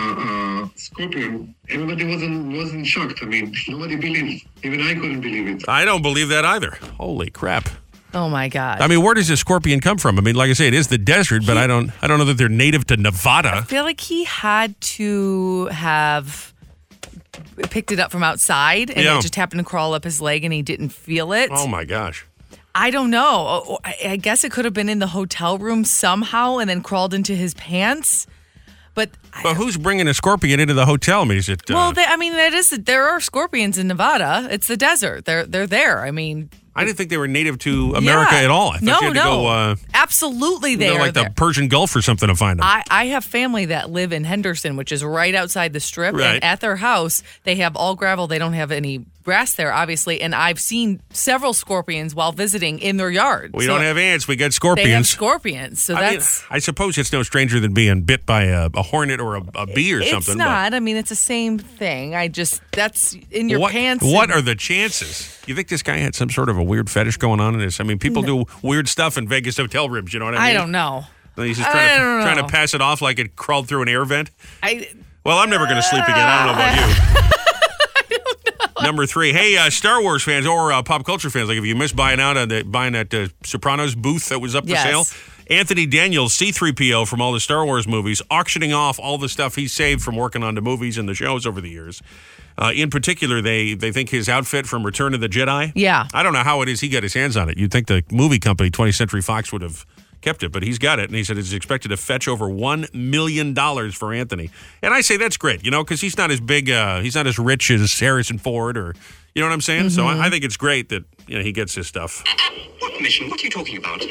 a scorpion. Everybody wasn't shocked. I mean, nobody believed. Even I couldn't believe it. I don't believe that either. Holy crap. Oh, my God. I mean, where does a scorpion come from? I mean, like I say, it is the desert, but I don't know that they're native to Nevada. I feel like he had to have picked it up from outside, and it just happened to crawl up his leg, and he didn't feel it. Oh, my gosh. I don't know. I guess it could have been in the hotel room somehow and then crawled into his pants. But who's bringing a scorpion into the hotel? I mean, is it? Well, there are scorpions in Nevada. It's the desert. They're there. I mean, I didn't think they were native to America at all. I thought you had to go. Absolutely, they are like the Persian Gulf or something to find them. I have family that live in Henderson, which is right outside the Strip, and at their house they have all gravel. They don't have any grass there, obviously, and I've seen several scorpions while visiting in their yard. We don't have ants. We got scorpions. They have scorpions, so that's. I suppose it's no stranger than being bit by a hornet or a bee or something. It's not. I mean, it's the same thing. That's in your pants. What are the chances? You think this guy had some sort of a weird fetish going on in this? I mean, people do weird stuff in Vegas hotel rooms. You know what I mean? I don't know. He's just trying to pass it off like it crawled through an air vent. Well, I'm never going to sleep again. I don't know about you. Number 3, hey, Star Wars fans or pop culture fans, like if you missed buying that Sopranos booth that was up for sale, Anthony Daniels, C-3PO from all the Star Wars movies, auctioning off all the stuff he saved from working on the movies and the shows over the years. In particular, they think his outfit from Return of the Jedi. Yeah. I don't know how it is he got his hands on it. You'd think the movie company, 20th Century Fox, would have kept it, but he's got it, and he said it's expected to fetch over $1 million for Anthony. And I say that's great, because he's not as big, he's not as rich as Harrison Ford, or, you know what I'm saying? So I think it's great that he gets his stuff. What mission? What are you talking about?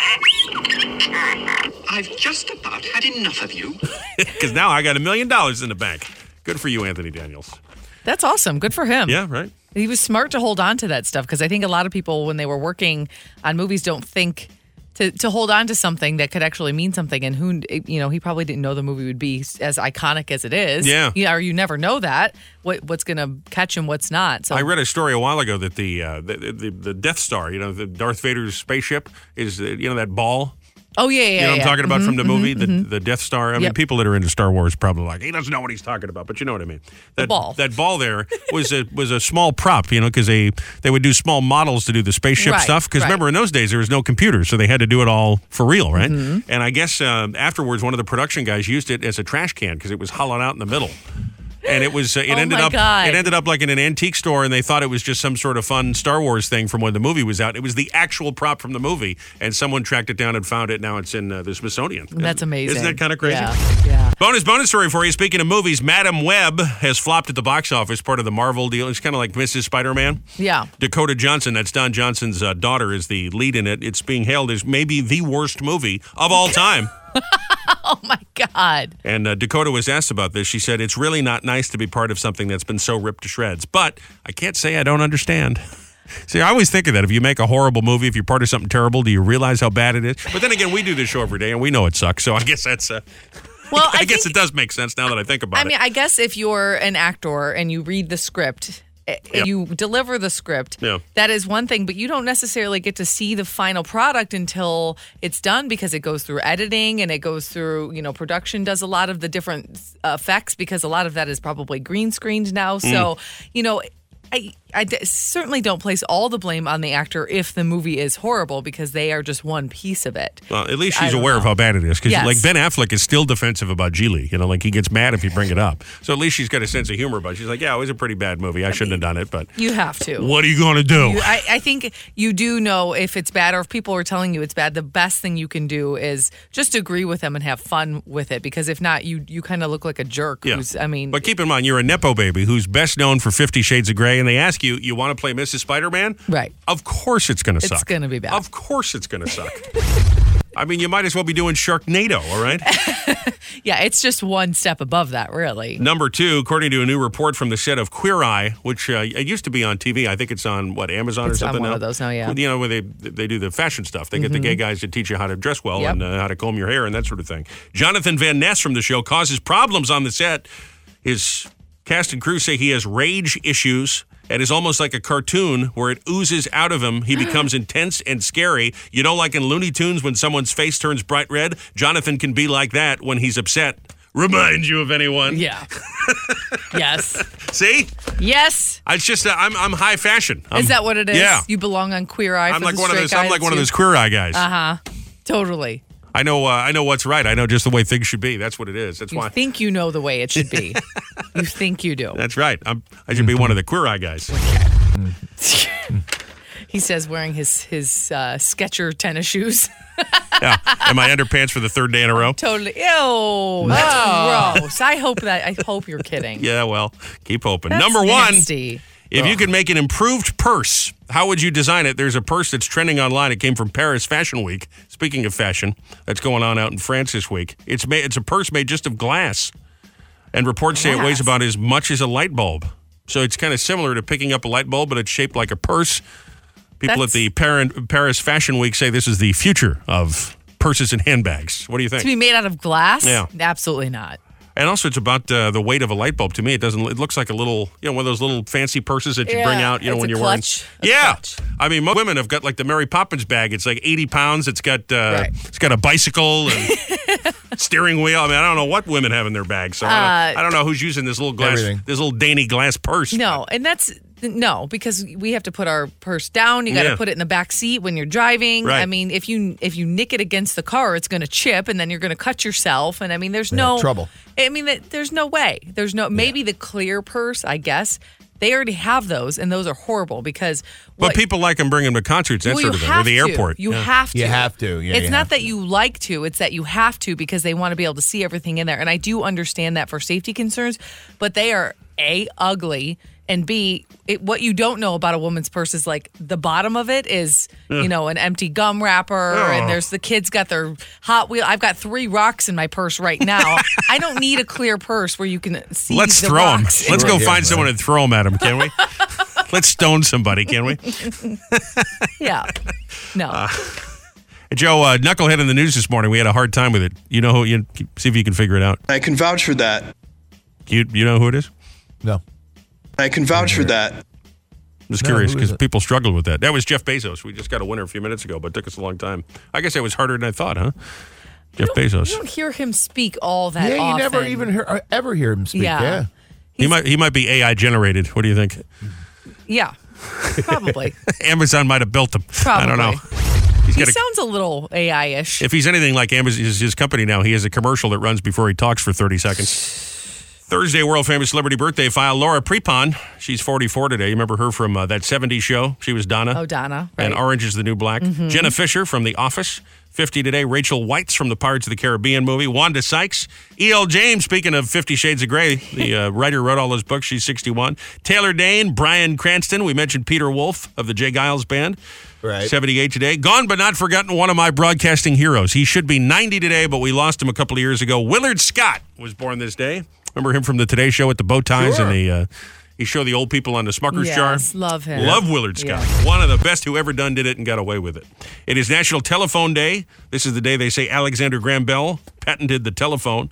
I've just about had enough of you. Because now I got $1 million in the bank. Good for you, Anthony Daniels. That's awesome. Good for him. Yeah, right. He was smart to hold on to that stuff, because I think a lot of people, when they were working on movies, don't think to hold on to something that could actually mean something. And he probably didn't know the movie would be as iconic as it is. Yeah. Or you never know that what's going to catch him, what's not. So I read a story a while ago that the Death Star, the Darth Vader's spaceship, is that ball. Oh, yeah. You know what I'm talking about from the movie, the Death Star? I mean, people that are into Star Wars probably like, he doesn't know what he's talking about, but you know what I mean. The ball. That ball there was a small prop, because they would do small models to do the spaceship stuff. Because remember, in those days, there was no computer, so they had to do it all for real, right? And I guess afterwards, one of the production guys used it as a trash can because it was hollowed out in the middle. And it was ended up like in an antique store, and they thought it was just some sort of fun Star Wars thing from when the movie was out. It was the actual prop from the movie, and someone tracked it down and found it. Now it's in the Smithsonian. That's amazing. Isn't that kind of crazy? Yeah. Bonus story for you. Speaking of movies, Madam Web has flopped at the box office, part of the Marvel deal. It's kind of like Mrs. Spider-Man. Yeah. Dakota Johnson, that's Don Johnson's daughter, is the lead in it. It's being hailed as maybe the worst movie of all time. Oh, my God. And Dakota was asked about this. She said, it's really not nice to be part of something that's been so ripped to shreds. But I can't say I don't understand. See, I always think of that. If you make a horrible movie, if you're part of something terrible, do you realize how bad it is? But then again, we do this show every day, and we know it sucks. So I guess that's... Well, I guess it does make sense now that I think about it. I mean, I guess if you're an actor and you read the script... You deliver the script. Yeah. That is one thing, but you don't necessarily get to see the final product until it's done, because it goes through editing and it goes through, production does a lot of the different effects, because a lot of that is probably green screened now. So, I certainly don't place all the blame on the actor if the movie is horrible, because they are just one piece of it. Well, at least she's aware of how bad it is, because like Ben Affleck is still defensive about Geely. Like he gets mad if you bring it up. So at least she's got a sense of humor about it. She's like, yeah, it was a pretty bad movie. I shouldn't have done it, but you have to. What are you going to do? I think you do know if it's bad, or if people are telling you it's bad, the best thing you can do is just agree with them and have fun with it, because if not, you kind of look like a jerk. Yeah. But keep in mind, you're a Nepo baby who's best known for 50 Shades of Grey, and they ask you want to play Mrs. Spider-Man? Right. Of course it's going to suck. It's going to be bad. Of course it's going to suck. I mean, you might as well be doing Sharknado, all right? Yeah, it's just one step above that, really. Number 2, according to a new report from the set of Queer Eye, which it used to be on TV. I think it's on, Amazon or something now? It's on one of those now, yeah. Where they do the fashion stuff. They get the gay guys to teach you how to dress well and how to comb your hair and that sort of thing. Jonathan Van Ness from the show causes problems on the set. His cast and crew say he has rage issues. It is almost like a cartoon where it oozes out of him. He becomes intense and scary. Like in Looney Tunes when someone's face turns bright red? Jonathan can be like that when he's upset. Reminds you of anyone? Yeah. Yes. See? Yes. It's just I'm high fashion. Is that what it is? Yeah. You belong on Queer Eye. I'm like one of those Queer Eye guys. Totally. I know what's right. I know just the way things should be. That's what it is. That's why. You think you know the way it should be. You think you do. That's right. I should be one of the Queer Eye guys. He says wearing his Skechers tennis shoes. Yeah. And my underpants for the third day in a row. Totally. Ew. That's gross. I hope you're kidding. Yeah, well, keep hoping. That's Number nasty. 1. If you could make an improved purse, how would you design it? There's a purse that's trending online. It came from Paris Fashion Week. Speaking of fashion, that's going on out in France this week. It's a purse made just of glass. And reports say it weighs about as much as a light bulb. So it's kind of similar to picking up a light bulb, but it's shaped like a purse. People at the Paris Fashion Week say this is the future of purses and handbags. What do you think? To be made out of glass? Yeah. Absolutely not. And also, it's about the weight of a light bulb. To me, it looks like a little, one of those little fancy purses that you bring out, when you're wearing. Yeah. Clutch. I mean, most women have got like the Mary Poppins bag. It's like 80 pounds. It's got a bicycle and steering wheel. I mean, I don't know what women have in their bags. So I don't know who's using this little glass, this little dainty glass purse. No, and that's No, because we have to put our purse down. You got to put it in the back seat when you're driving. Right. I mean, if you nick it against the car, it's going to chip, and then you're going to cut yourself. And I mean, there's no trouble. I mean, there's no way. There's no maybe the clear purse. I guess they already have those, and those are horrible because. But people like them bringing them to concerts, that sort of thing, or the airport. You have to. You have to. Yeah, it's not that you like to; it's that you have to because they want to be able to see everything in there. And I do understand that for safety concerns, but they are A, ugly. And B, what you don't know about a woman's purse is like the bottom of it is, an empty gum wrapper, and there's the kids got their Hot Wheel. I've got 3 rocks in my purse right now. I don't need a clear purse where you can see. Let's the throw them. rocks. Let's go find someone and throw them at them, can we? Let's stone somebody, can we? Yeah. No. Joe, Knucklehead in the news this morning. We had a hard time with it. You know who? See if you can figure it out. I can vouch for that. You know who it is? No. I can vouch for that. I'm just curious because people struggled with that. That was Jeff Bezos. We just got a winner a few minutes ago, but it took us a long time. I guess that was harder than I thought, huh? Jeff Bezos. You don't hear him speak all that often. Yeah, you never even ever hear him speak. Yeah. He might be AI generated. What do you think? Yeah, probably. Amazon might have built him. Probably. I don't know. He sounds a little AI-ish. If he's anything like Amazon, his company now, he has a commercial that runs before he talks for 30 seconds. Thursday, world-famous celebrity birthday file, Laura Prepon. She's 44 today. You remember her from that 70s show? She was Donna. Oh, Donna. Right. And Orange is the New Black. Mm-hmm. Jenna Fisher from The Office. 50 today. Rachel Weisz from the Pirates of the Caribbean movie. Wanda Sykes. E.L. James, speaking of 50 Shades of Grey, the writer wrote all those books. She's 61. Taylor Dane. Bryan Cranston. We mentioned Peter Wolf of the Jay Giles Band. Right. 78 today. Gone but not forgotten, one of my broadcasting heroes. He should be 90 today, but we lost him a couple of years ago. Willard Scott was born this day. Remember him from the Today Show with the bow ties and he showed the old people on the Smucker's jar? Yes, love him. Love Willard Scott. Yeah. One of the best who ever did it and got away with it. It is National Telephone Day. This is the day they say Alexander Graham Bell patented the telephone,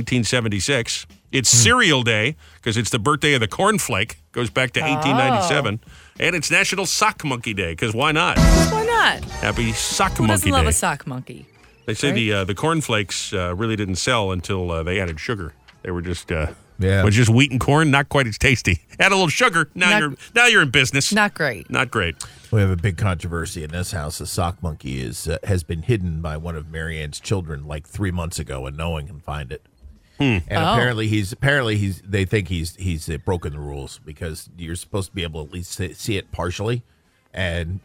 1876. It's Cereal Day because it's the birthday of the cornflake. Goes back to 1897. And it's National Sock Monkey Day because why not? Why not? Happy Sock Who Monkey Day. Who doesn't love a sock monkey? They say the cornflakes really didn't sell until they added sugar. They were just wheat and corn, not quite as tasty. Add a little sugar, now you're in business. Not great. Not great. We have a big controversy in this house. The sock monkey has been hidden by one of Marianne's children like 3 months ago, and no one can find it. And apparently they think he's broken the rules because you're supposed to be able to at least see it partially, and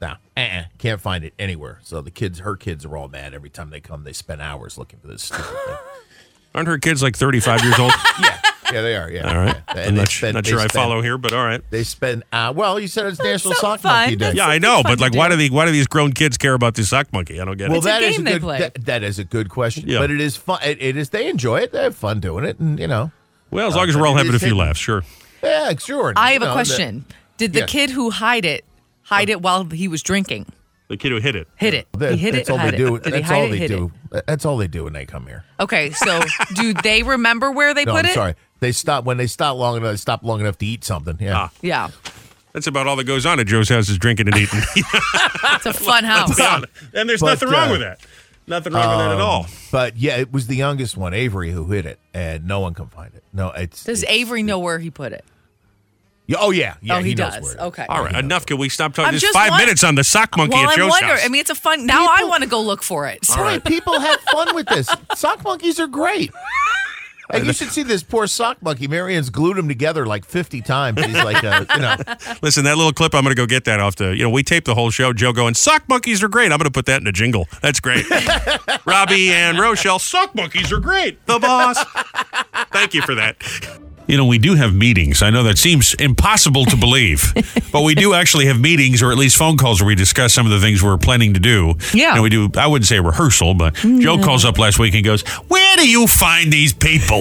can't find it anywhere. So her kids are all mad every time they come. They spend hours looking for this stupid thing. Aren't her kids like 35 years old? Yeah, they are. Yeah. All right. Yeah. I'm not sure I follow here, but all right. They spend. You said it's National Sock Monkey Day. Yeah, I know, but like, why do these grown kids care about the sock monkey? I don't get it. Well, that is a good question. Yeah. But it is fun. It is. They enjoy it. They have fun doing it, and Well, as long as we're all having a few laughs, sure. Yeah, sure. I have a question. Did the kid who hide it while he was drinking? The kid who hit it. He hit it. That's all they do. That's all they do. That's all they do when they come here. Okay, so do they remember where they put it? Sorry. They stop when they stop long enough. They stop long enough to eat something. Yeah. Yeah. That's about all that goes on at Joe's house is drinking and eating. It's a fun house. And there's nothing wrong with that. Nothing wrong with that at all. But yeah, it was the youngest one, Avery, who hit it, and no one can find it. No, Does Avery know where he put it? Oh, yeah. He knows does. where it is. Okay. All right. Enough. Can we stop talking? Just 5 minutes on the sock monkey at Joe's house. I mean, it's a fun. Now I want to go look for it. All right. People have fun with this. Sock monkeys are great. And you should see this poor sock monkey. Marianne's glued them together like 50 times. He's like, Listen, that little clip, I'm going to go get that off we taped the whole show. Joe going, sock monkeys are great. I'm going to put that in a jingle. That's great. Robbie and Rochelle, sock monkeys are great. The boss. Thank you for that. We do have meetings. I know that seems impossible to believe, but we do actually have meetings or at least phone calls where we discuss some of the things we're planning to do. Yeah. And we do, I wouldn't say rehearsal, but Joe calls up last week and goes, where do you find these people?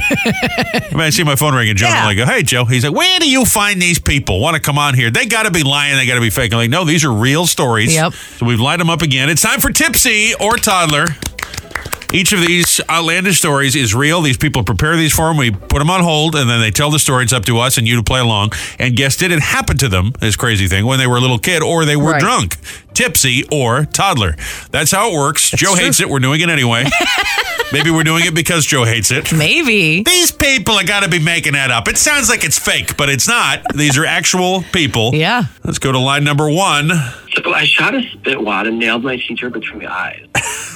I see my phone ringing, Joe. Yeah. I'm like, hey, Joe. He's like, where do you find these people? Want to come on here? They got to be lying. They got to be fake. I'm like, no, these are real stories. Yep. So we've lined them up again. It's time for Tipsy or Toddler. Each of these outlandish stories is real. These people prepare these for them. We put them on hold, and then they tell the story. It's up to us and you to play along. And guess it happened to them, this crazy thing, when they were a little kid or they were drunk, tipsy, or toddler. That's how it works. Joe hates it. We're doing it anyway. Maybe we're doing it because Joe hates it. Maybe. These people have got to be making that up. It sounds like it's fake, but it's not. These are actual people. Yeah. Let's go to line number 1. So I shot a spit wad and nailed my teacher between the eyes.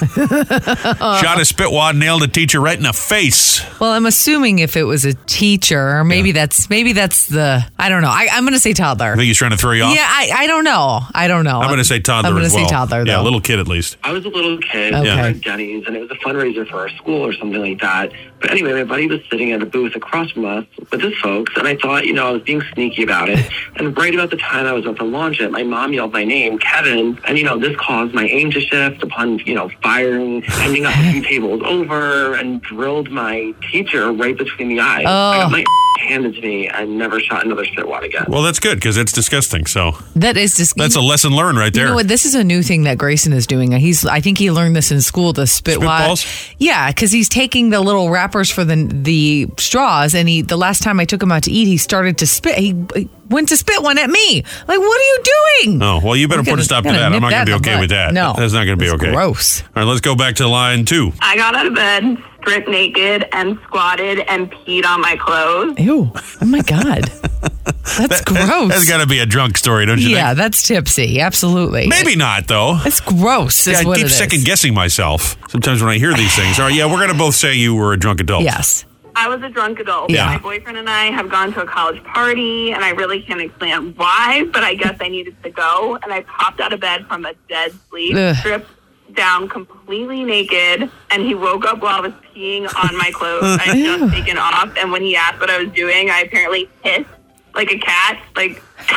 Shot a spit wad, nailed a teacher right in the face. Well, I'm assuming if it was a teacher, maybe that's the, I don't know. I'm going to say toddler. I think he's trying to throw you off? Yeah, I don't know. I'm going to say toddler as well. I'm going to say toddler, though. Yeah, a little kid at least. I was a little kid at Denny's, and it was a fundraiser for our school or something like that. But anyway, my buddy was sitting at a booth across from us with his folks, and I thought, I was being sneaky about it. And right about the time I was about to launch it, my mom yelled my name, Kevin, and, this caused my aim to shift upon, firing, ending up a few tables over, and drilled my teacher right between the eyes. I got my handed to me and never shot another spit wad again. Well, that's good because it's disgusting. So that is disgusting. That's a lesson learned right there. You know what? This is a new thing that Grayson is doing. I think he learned this in school, the spit wad. Yeah, because he's taking the little wrappers for the straws, and the last time I took him out to eat, he started to spit. He went to spit one at me. Like, what are you doing? Oh, well, you better put a stop to that. I'm not going to be okay with that. No. That's not going to be okay. Gross. All right, let's go back to line 2. I got out of bed, stripped naked, and squatted and peed on my clothes. Ew. Oh, my God. That's gross. That's got to be a drunk story, don't you think? Yeah, that's tipsy. Absolutely. Maybe not, though. It's gross. I keep second-guessing myself sometimes when I hear these things. All right, we're going to both say you were a drunk adult. Yes. I was a drunk adult. Yeah. My boyfriend and I have gone to a college party, and I really can't explain why, but I guess I needed to go, and I popped out of bed from a dead sleep, stripped down completely naked, and he woke up while I was peeing on my clothes. I had just taken off, and when he asked what I was doing, I apparently hissed like a cat, at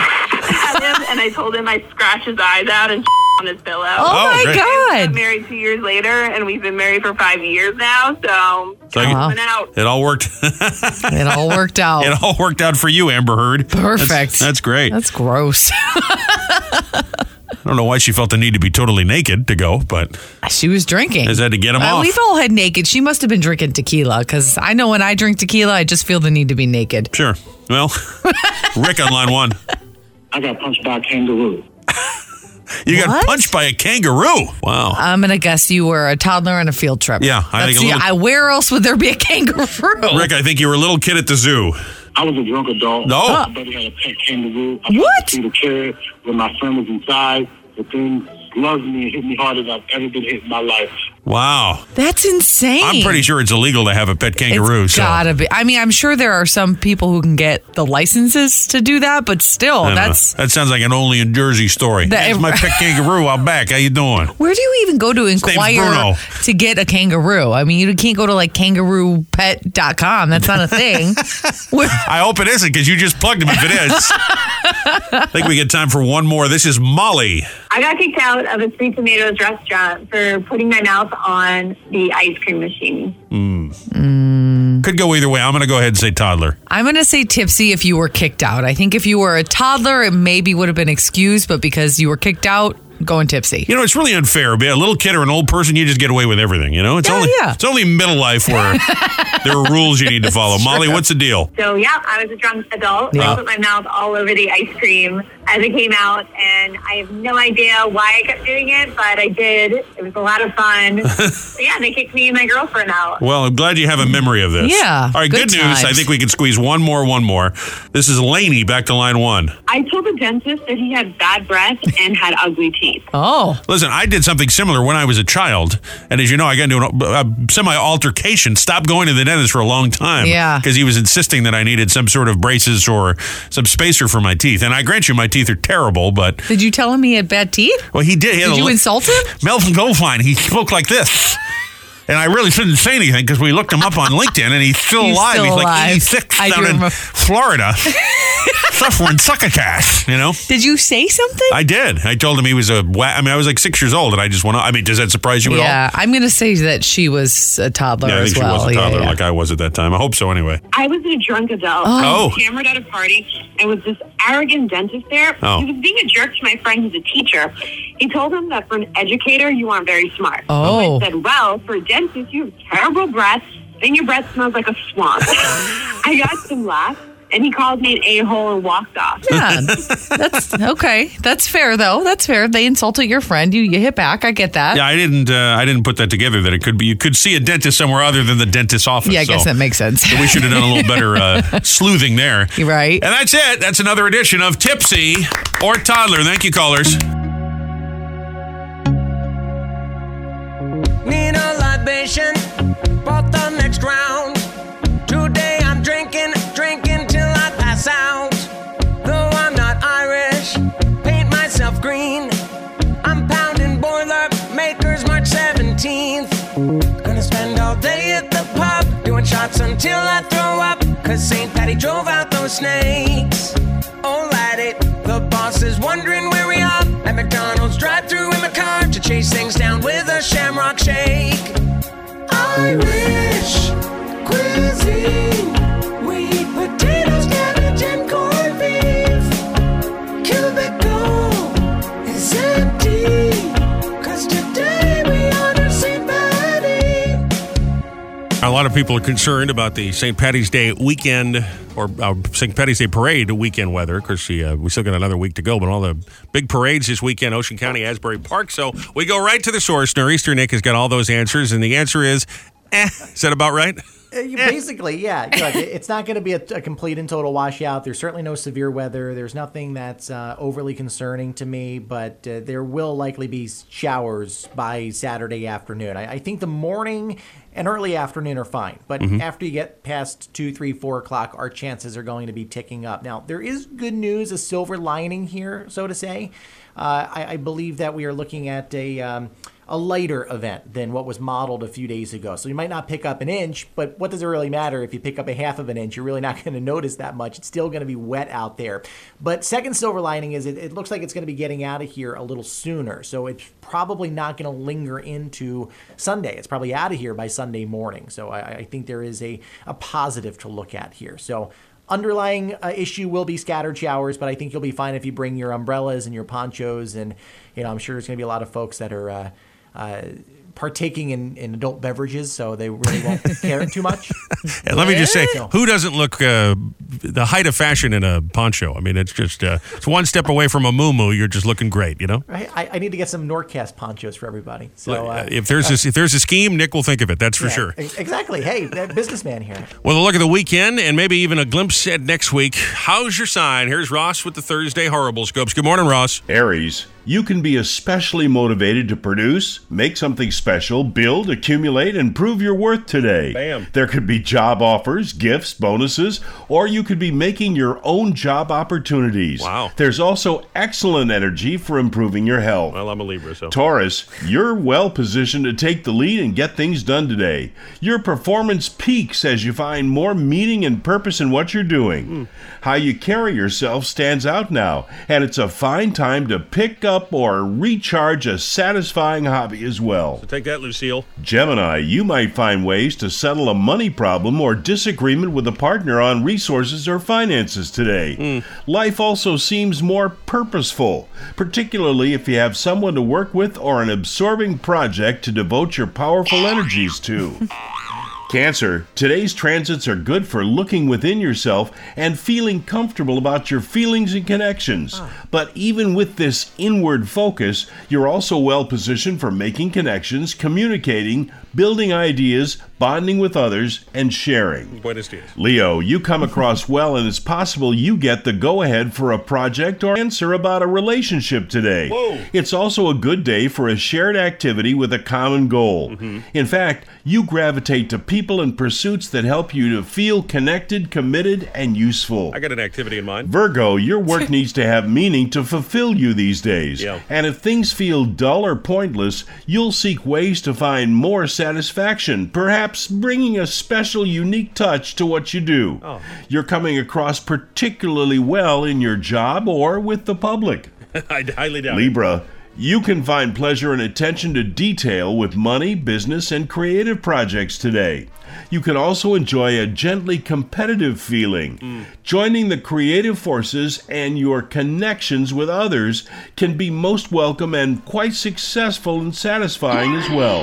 him, and I told him I scratched his eyes out and on his pillow. Oh my God. We got married 2 years later, and we've been married for 5 years now, so it all worked. It all worked out. It all worked out for you, Amber Heard. Perfect. That's great. That's gross. I don't know why she felt the need to be totally naked to go, but she was drinking. Has had to get him off. We've all had naked. She must have been drinking tequila, because I know when I drink tequila, I just feel the need to be naked. Sure. Well, Rick on line 1. I got punched by a kangaroo. You got punched by a kangaroo? Wow. I'm going to guess you were a toddler on a field trip. Yeah. Where else would there be a kangaroo? Rick, I think you were a little kid at the zoo. I was a drunk adult. No. My buddy had a pet kangaroo. I tried to feed a carrot when my friend was inside. The thing loved me and hit me harder than I've ever been hit in my life. Wow. That's insane. I'm pretty sure it's illegal to have a pet kangaroo. It's gotta be. I mean, I'm sure there are some people who can get the licenses to do that, but still, that sounds like an only in Jersey story. That's my pet kangaroo out back. How you doing? Where do you even go to inquire to get a kangaroo? I mean, you can't go to kangaroopet.com. That's not a thing. I hope it isn't, because you just plugged him if it is. I think we get time for one more. This is Molly. I got kicked out of a Sweet Tomatoes restaurant for putting my mouth on the ice cream machine. Could go either way. I'm going to go ahead and say toddler. I'm going to say tipsy if you were kicked out. I think if you were a toddler, it maybe would have been excused, but because you were kicked out, going tipsy. It's really unfair. Be a little kid or an old person, you just get away with everything, It's only middle life where there are rules you need to follow. Molly, what's the deal? So, I was a drunk adult. I put my mouth all over the ice cream as it came out, and I have no idea why I kept doing it, but I did. It was a lot of fun. So, they kicked me and my girlfriend out. Well, I'm glad you have a memory of this. Yeah. All right, good news. I think we can squeeze one more. This is Lainey, back to line 1. I told the dentist that he had bad breath and had ugly teeth. Oh. Listen, I did something similar when I was a child. And as you know, I got into a semi-altercation. Stopped going to the dentist for a long time. Yeah. Because he was insisting that I needed some sort of braces or some spacer for my teeth. And I grant you, my teeth are terrible, but... Did you tell him he had bad teeth? Well, he did. Did you insult him? Melvin Goldfein, he spoke like this. And I really shouldn't say anything because we looked him up on LinkedIn and he's still alive. He's like 86 down in Florida. suffering succotash, you know? Did you say something? I did. I told him he was I was like 6 years old, and I just want to, does that surprise you at all? Yeah, I'm going to say that she was a toddler as well. Yeah, I think she was a toddler like I was at that time. I hope so anyway. I was a drunk adult. I was hammered at a party, and was this arrogant dentist there. Oh. He was being a jerk to my friend who's a teacher. He told him that for an educator, you aren't very smart. Oh. So I said, well, for a dentist, you have terrible breath, and your breath smells like a swamp. I got some laughs, and he called me an a-hole and walked off. Yeah, that's okay. That's fair, though. That's fair. They insulted your friend. You hit back. I get that. Yeah, I didn't put that together. That it could be you could see a dentist somewhere other than the dentist's office. Yeah, I guess that makes sense. So we should have done a little better sleuthing there. You're right. And that's it. That's another edition of Tipsy or Toddler. Thank you, callers. Need a libation for the next round. Today I'm drinking till I pass out. Though I'm not Irish, paint myself green. I'm pounding Boilermakers March 17th. Gonna spend all day at the pub, doing shots until I throw up. Cause St. Patty drove out those snakes. Alrighty, the boss is wondering where we are. At McDonald's drive-thru in my car to chase things down with a shamrock shake. Irish cuisine. We eat potatoes, cabbage, and corned beef. Cubicle is empty. Cause today we honor St. Patty. A lot of people are concerned about the St. Patty's Day weekend or St. Patty's Day parade weekend weather because we still got another week to go. But all the big parades this weekend, Ocean County, Asbury Park. So we go right to the source. Nor'easter Nick has got all those answers, and the answer is, Is that about right? Basically, yeah. Look, it's not going to be a complete and total washout. There's certainly no severe weather. There's nothing that's overly concerning to me, but there will likely be showers by Saturday afternoon. I think the morning and early afternoon are fine, but after you get past 2, 3, 4 o'clock, our chances are going to be ticking up. Now, there is good news, a silver lining here, so to say. I believe that we are looking at a lighter event than what was modeled a few days ago. So you might not pick up an inch, but what does it really matter if you pick up a half of an inch? You're really not going to notice that much. It's still going to be wet out there. But second silver lining is it looks like it's going to be getting out of here a little sooner. So it's probably not going to linger into Sunday. It's probably out of here by Sunday morning. So I think there is a positive to look at here. So underlying issue will be scattered showers, but I think you'll be fine if you bring your umbrellas and your ponchos. And, I'm sure there's going to be a lot of folks that are partaking in adult beverages, so they really won't care too much. And let me just say, who doesn't look the height of fashion in a poncho? I mean, it's just it's one step away from a muumuu. You're just looking great, Right? I need to get some Norcast ponchos for everybody. So if there's a scheme, Nick will think of it. That's for sure. Exactly. Hey, businessman here. Well, a look at the weekend and maybe even a glimpse at next week. How's your sign? Here's Ross with the Thursday horoscopes. Good morning, Ross. Aries. You can be especially motivated to produce, make something special, build, accumulate, and prove your worth today. Bam. There could be job offers, gifts, bonuses, or you could be making your own job opportunities. Wow. There's also excellent energy for improving your health. Well, I'm a Libra, so. Taurus, you're well positioned to take the lead and get things done today. Your performance peaks as you find more meaning and purpose in what you're doing. How you carry yourself stands out now, and it's a fine time to pick up or recharge a satisfying hobby as well. So take that, Lucille. Gemini, you might find ways to settle a money problem or disagreement with a partner on resources or finances today. Life also seems more purposeful, particularly if you have someone to work with or an absorbing project to devote your powerful energies to. Cancer, today's transits are good for looking within yourself and feeling comfortable about your feelings and connections. But even with this inward focus, you're also well positioned for making connections, communicating, building ideas, bonding with others, and sharing. Buenos dias. Leo, you come across well, and it's possible you get the go-ahead for a project or answer about a relationship today. Whoa. It's also a good day for a shared activity with a common goal. In fact, you gravitate to people and pursuits that help you to feel connected, committed, and useful. I got an activity in mind. Virgo, your work needs to have meaning to fulfill you these days. Yeah. And if things feel dull or pointless, you'll seek ways to find more satisfaction, perhaps perhaps bringing a special, unique touch to what you do. Oh. You're coming across particularly well in your job or with the public. I highly doubt it. Libra, you can find pleasure and attention to detail with money, business, and creative projects today. You can also enjoy a gently competitive feeling. Joining the creative forces and your connections with others can be most welcome and quite successful and satisfying as well.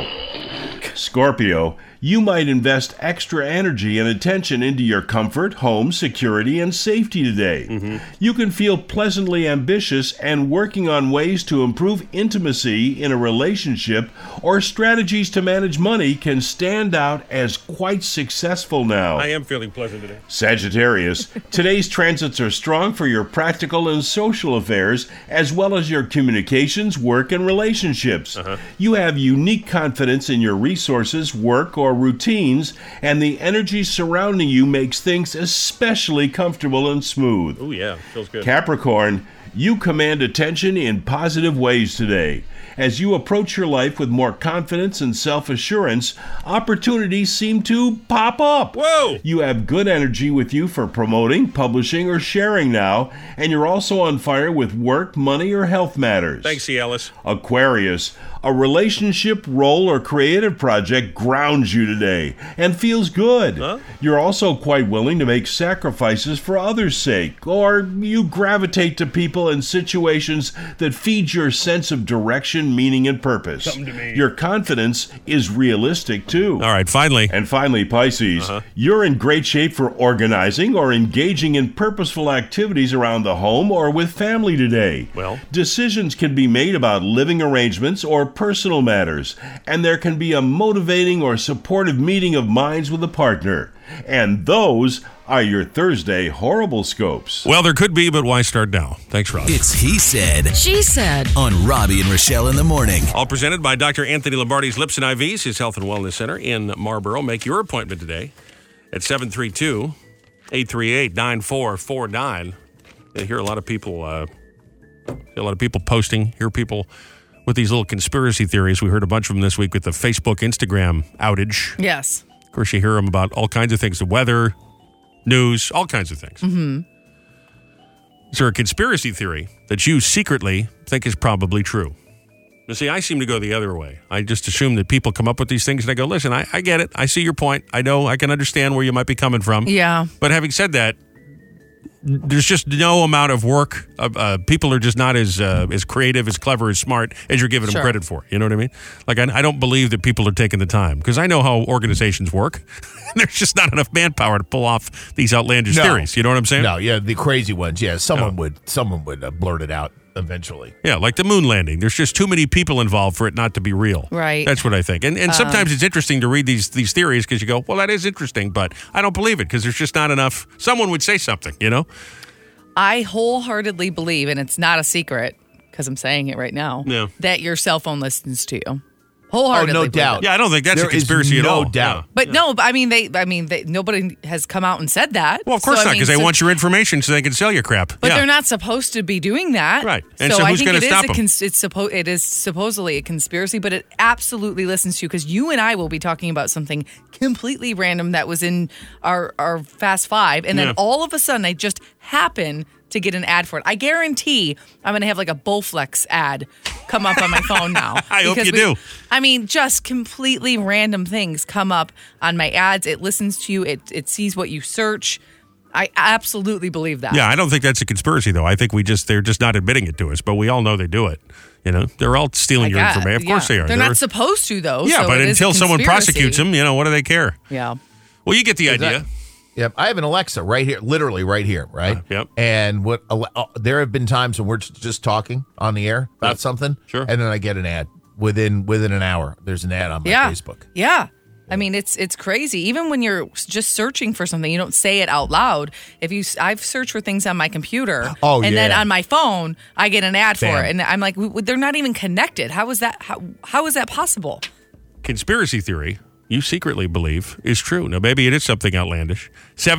Scorpio, you might invest extra energy and attention into your comfort, home, security, and safety today. You can feel pleasantly ambitious and working on ways to improve intimacy in a relationship, or strategies to manage money can stand out as quite successful now. I am feeling pleasant today. Sagittarius, today's transits are strong for your practical and social affairs, as well as your communications, work, and relationships. You have unique confidence in your resources, work, or routines, and the energy surrounding you makes things especially comfortable and smooth. Oh, yeah. Feels good. Capricorn, you command attention in positive ways today. As you approach your life with more confidence and self-assurance, opportunities seem to pop up. Whoa! You have good energy with you for promoting, publishing, or sharing now, and you're also on fire with work, money, or health matters. Thanks, C. Ellis. Aquarius, a relationship, role, or creative project grounds you today and feels good. You're also quite willing to make sacrifices for others' sake, or you gravitate to people and situations that feed your sense of direction, meaning, and purpose. Something to me. Your confidence is realistic, too. All right, finally. And finally, Pisces, you're in great shape for organizing or engaging in purposeful activities around the home or with family today. Well, decisions can be made about living arrangements or personal matters, and there can be a motivating or supportive meeting of minds with a partner. And those are your Thursday horrible scopes. Well, there could be, but why start now? Thanks, Rob. It's He Said. She Said. On Robbie and Rochelle in the morning. All presented by Dr. Anthony Lombardi's Lips and IVs, his Health and Wellness Center in Marlboro. Make your appointment today at 732-838-9449. I hear a lot of people posting, hear people with these little conspiracy theories. We heard a bunch of them this week with the Facebook, Instagram outage. Yes. Of course, you hear them about all kinds of things, the weather, news, all kinds of things. Is there a conspiracy theory that you secretly think is probably true? You see, I seem to go the other way. I just assume that people come up with these things and I go, listen, I get it. I see your point. I know, I can understand where you might be coming from. Yeah. But having said that, there's just no amount of work. People are just not as creative, as clever, as smart as you're giving them credit for. You know what I mean? Like, I don't believe that people are taking the time, because I know how organizations work. There's just not enough manpower to pull off these outlandish theories. You know what I'm saying? No, yeah, the crazy ones. Yeah, someone would blurt it out eventually. Yeah, like the moon landing. There's just too many people involved for it not to be real. Right. That's what I think. And sometimes it's interesting to read these theories because you go, well, that is interesting, but I don't believe it because there's just not enough. Someone would say something, you know? I wholeheartedly believe, and it's not a secret because I'm saying it right now, that your cell phone listens to you. Wholeheartedly. Oh, no doubt. Yeah, I don't think that's a conspiracy at all. No doubt. But no, I mean, nobody has come out and said that. Well, of course not, because they want your information so they can sell you crap. But they're not supposed to be doing that. Right. And so who's going to stop them? It is supposedly a conspiracy, but it absolutely listens to you, because you and I will be talking about something completely random that was in our Fast Five, and then all of a sudden I just happen to get an ad for it. I guarantee I'm going to have like a Bowflex ad come up on my phone now. I hope you do. I mean, just completely random things come up on my ads. It listens to you. It sees what you search. I absolutely believe that. Yeah, I don't think that's a conspiracy, though. I think they're just not admitting it to us, but we all know they do it. You know, they're all stealing your information. Of course they are. They're not supposed to, though. Yeah, so but until someone prosecutes them, what do they care? Yeah. Well, you get the idea. Yep, I have an Alexa right here, literally right here, right? Yep. And there have been times when we're just talking on the air about something, and then I get an ad within an hour. There's an ad on my Facebook. Yeah. I mean, it's crazy. Even when you're just searching for something, you don't say it out loud. I've searched for things on my computer, then on my phone, I get an ad for it, and I'm like, they're not even connected. How is that? How is that possible? Conspiracy theory you secretly believe is true. Now, maybe it is something outlandish.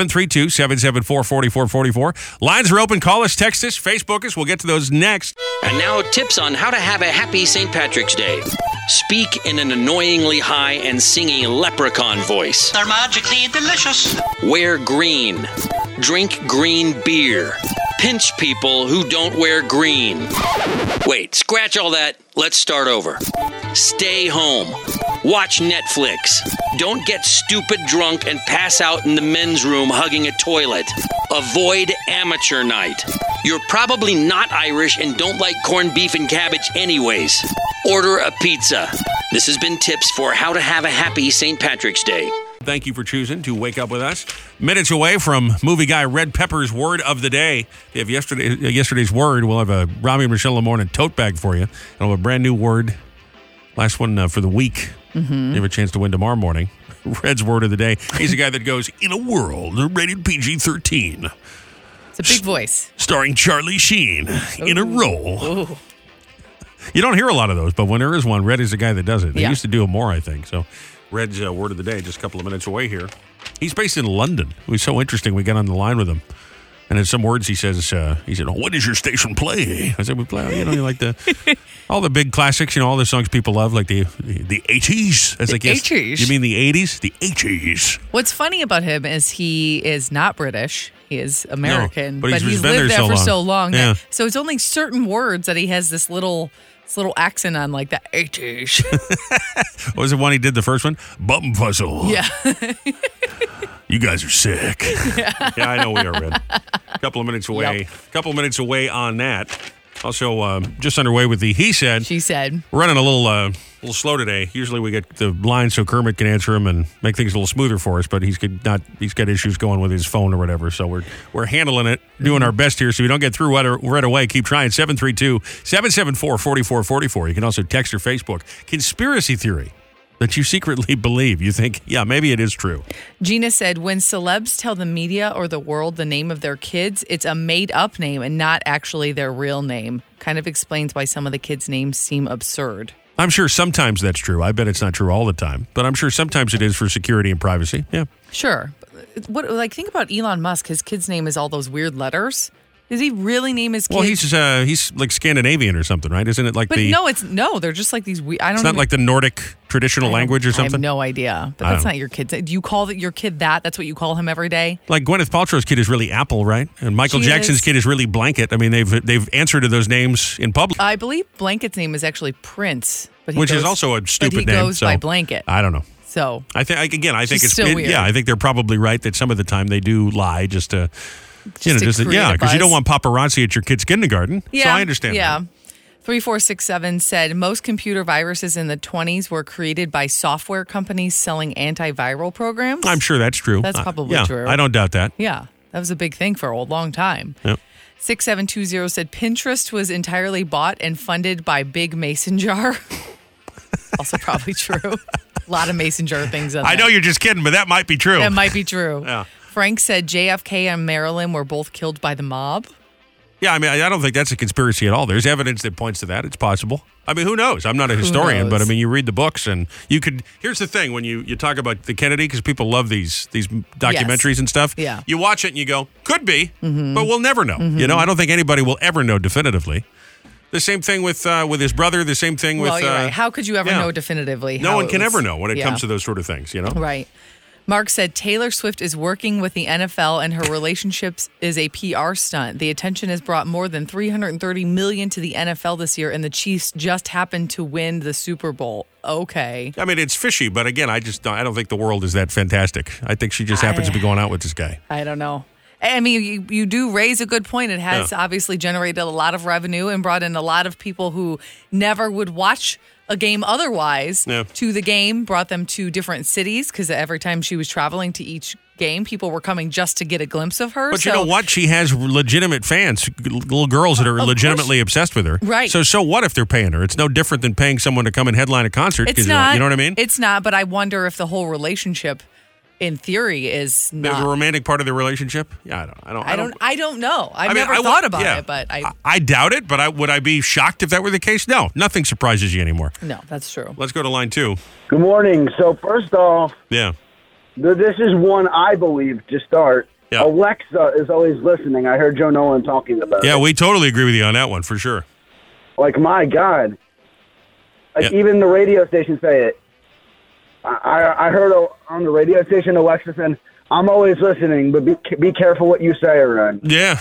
732-774-4444. Lines are open. Call us, text us, Facebook us. We'll get to those next. And now tips on how to have a happy St. Patrick's Day. Speak in an annoyingly high and singing leprechaun voice. They're magically delicious. Wear green. Drink green beer. Pinch people who don't wear green. Wait, scratch all that. Let's start over. Stay home. Watch Netflix. Don't get stupid drunk and pass out in the men's room hugging a toilet. Avoid amateur night. You're probably not Irish and don't like corned beef and cabbage anyways. Order a pizza. This has been tips for how to have a happy St. Patrick's Day. Thank you for choosing to wake up with us. Minutes away from movie guy Red Pepper's word of the day. If you have yesterday's word, we'll have a Robbie and Michelle in the morning tote bag for you. And we'll have a brand new word. Last one for the week. You have a chance to win tomorrow morning. Red's word of the day. He's the guy that goes, in a world rated PG-13. It's a big voice. Starring Charlie Sheen in a role. Ooh. You don't hear a lot of those, but when there is one, Red is the guy that does it. They used to do it more, I think. So Red's word of the day, just a couple of minutes away here. He's based in London. It was so interesting. We got on the line with him. And in some words, he said, what does your station play? I said, we play, you like all the big classics, all the songs people love, like the 80s. The 80s? You mean the 80s? The 80s. What's funny about him is he is not British. He is American. No, but he's lived there for so long. Yeah. So it's only certain words that he has this little accent on, like the 80s. What was the one he did, the first one? Bum puzzle. Yeah. You guys are sick. Yeah, I know we are, Red. A couple of minutes away. Yep. A couple of minutes away on that. Also, just underway with the he said. She said. We're running a little slow today. Usually we get the line so Kermit can answer him and make things a little smoother for us, but he's got issues going with his phone or whatever. So we're handling it, doing our best here so we don't get through right away. Keep trying. 732-774-4444. You can also text or Facebook. Conspiracy theory that you secretly believe. You think, yeah, maybe it is true. Gina said, when celebs tell the media or the world the name of their kids, it's a made-up name and not actually their real name. Kind of explains why some of the kids' names seem absurd. I'm sure sometimes that's true. I bet it's not true all the time. But I'm sure sometimes it is for security and privacy. Yeah. Sure. Think about Elon Musk. His kid's name is all those weird letters. Does he really name his kids? Well, he's like Scandinavian or something, right? Isn't it like they're just like these weird. It's not like the Nordic traditional language or something? I have no idea. But that's not your kid. Do you call your kid that? That's what you call him every day? Like Gwyneth Paltrow's kid is really Apple, right? And Michael Jackson's kid is really Blanket. I mean, they've answered to those names in public. I believe Blanket's name is actually Prince. Which is also a stupid name. But he goes by Blanket. I don't know. So I think it's still weird. Yeah, I think they're probably right that some of the time they do lie just to because you don't want paparazzi at your kid's kindergarten. Yeah, so I understand. Yeah. That. 3467 said most computer viruses in the 20s were created by software companies selling antiviral programs. I'm sure that's true. That's probably true. I don't doubt that. Yeah, that was a big thing for a long time. Yep. 6720 said Pinterest was entirely bought and funded by Big Mason Jar. Also probably true. A lot of Mason Jar things on I know you're just kidding, but that might be true. That might be true. Yeah. Frank said JFK and Marilyn were both killed by the mob. Yeah, I mean, I don't think that's a conspiracy at all. There's evidence that points to that. It's possible. I mean, who knows? I'm not a historian, but I mean, you read the books and you could. Here's the thing: when you talk about the Kennedy, because people love these documentaries and stuff. Yeah. You watch it and you go, could be, but we'll never know. I don't think anybody will ever know definitively. The same thing with his brother. The same thing with. You're right. How could you ever know definitively? No one can ever know when it comes to those sort of things. Right. Mark said Taylor Swift is working with the NFL and her relationships is a PR stunt. The attention has brought more than $330 million to the NFL this year, and the Chiefs just happened to win the Super Bowl. Okay. I mean, it's fishy, but again, I don't think the world is that fantastic. I think she just happens to be going out with this guy. I don't know. I mean, you do raise a good point. It has obviously generated a lot of revenue and brought in a lot of people who never would watch a game otherwise to the game, brought them to different cities because every time she was traveling to each game, people were coming just to get a glimpse of her. But you know what? She has legitimate fans, little girls that are legitimately obsessed with her. Right. So what if they're paying her? It's no different than paying someone to come and headline a concert. It's not. You know what I mean? It's not, but I wonder if the whole relationship in theory is not the romantic part of the relationship. Yeah, I don't know. I've never thought about it, but I doubt it. But would I be shocked if that were the case? No, nothing surprises you anymore. No, that's true. Let's go to line 2. Good morning. So first off, this is one I believe to start. Yeah. Alexa is always listening. I heard Joe Nolan talking about it. Yeah, we totally agree with you on that one for sure. Like, my God. Like even the radio station say it. I heard on the radio station Alexa saying, "I'm always listening, but be careful what you say, Aaron." Yeah.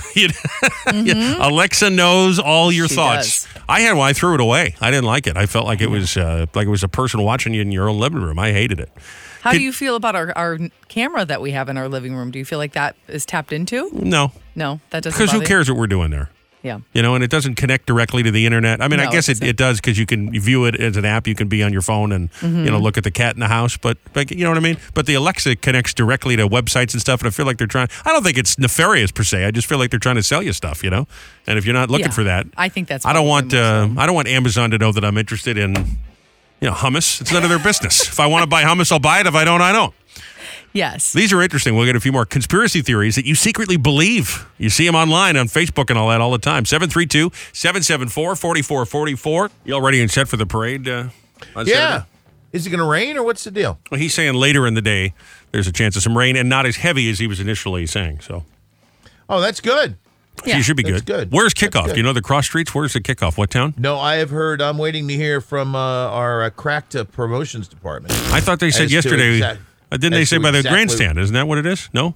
Alexa knows all your thoughts. Does. I had one. I threw it away. I didn't like it. I felt like it was a person watching you in your own living room. I hated it. How do you feel about our camera that we have in our living room? Do you feel like that is tapped into? No. No, that doesn't. Because who bother you? cares what we're doing there? Yeah. And it doesn't connect directly to the internet. I mean, No, I guess it does because you can view it as an app. You can be on your phone and, look at the cat in the house. But you know what I mean? But the Alexa connects directly to websites and stuff. And I feel like they're trying. I don't think it's nefarious per se. I just feel like they're trying to sell you stuff, And if you're not looking for that, I think that's. I don't want Amazon to know that I'm interested in, hummus. It's none of their business. If I want to buy hummus, I'll buy it. If I don't, I don't. Yes. These are interesting. We'll get a few more conspiracy theories that you secretly believe. You see them online on Facebook and all that all the time. 732-774-4444. You all ready and set for the parade on Saturday? Is it going to rain or what's the deal? Well, he's saying later in the day there's a chance of some rain and not as heavy as he was initially saying. So, oh, that's good. You should be That's good. good. Where's kickoff? Do you know the cross streets? Where's the kickoff? What town? No, I have heard. I'm waiting to hear from our cracked promotions department. I thought they said yesterday. Didn't they say by the grandstand? Isn't that what it is? No?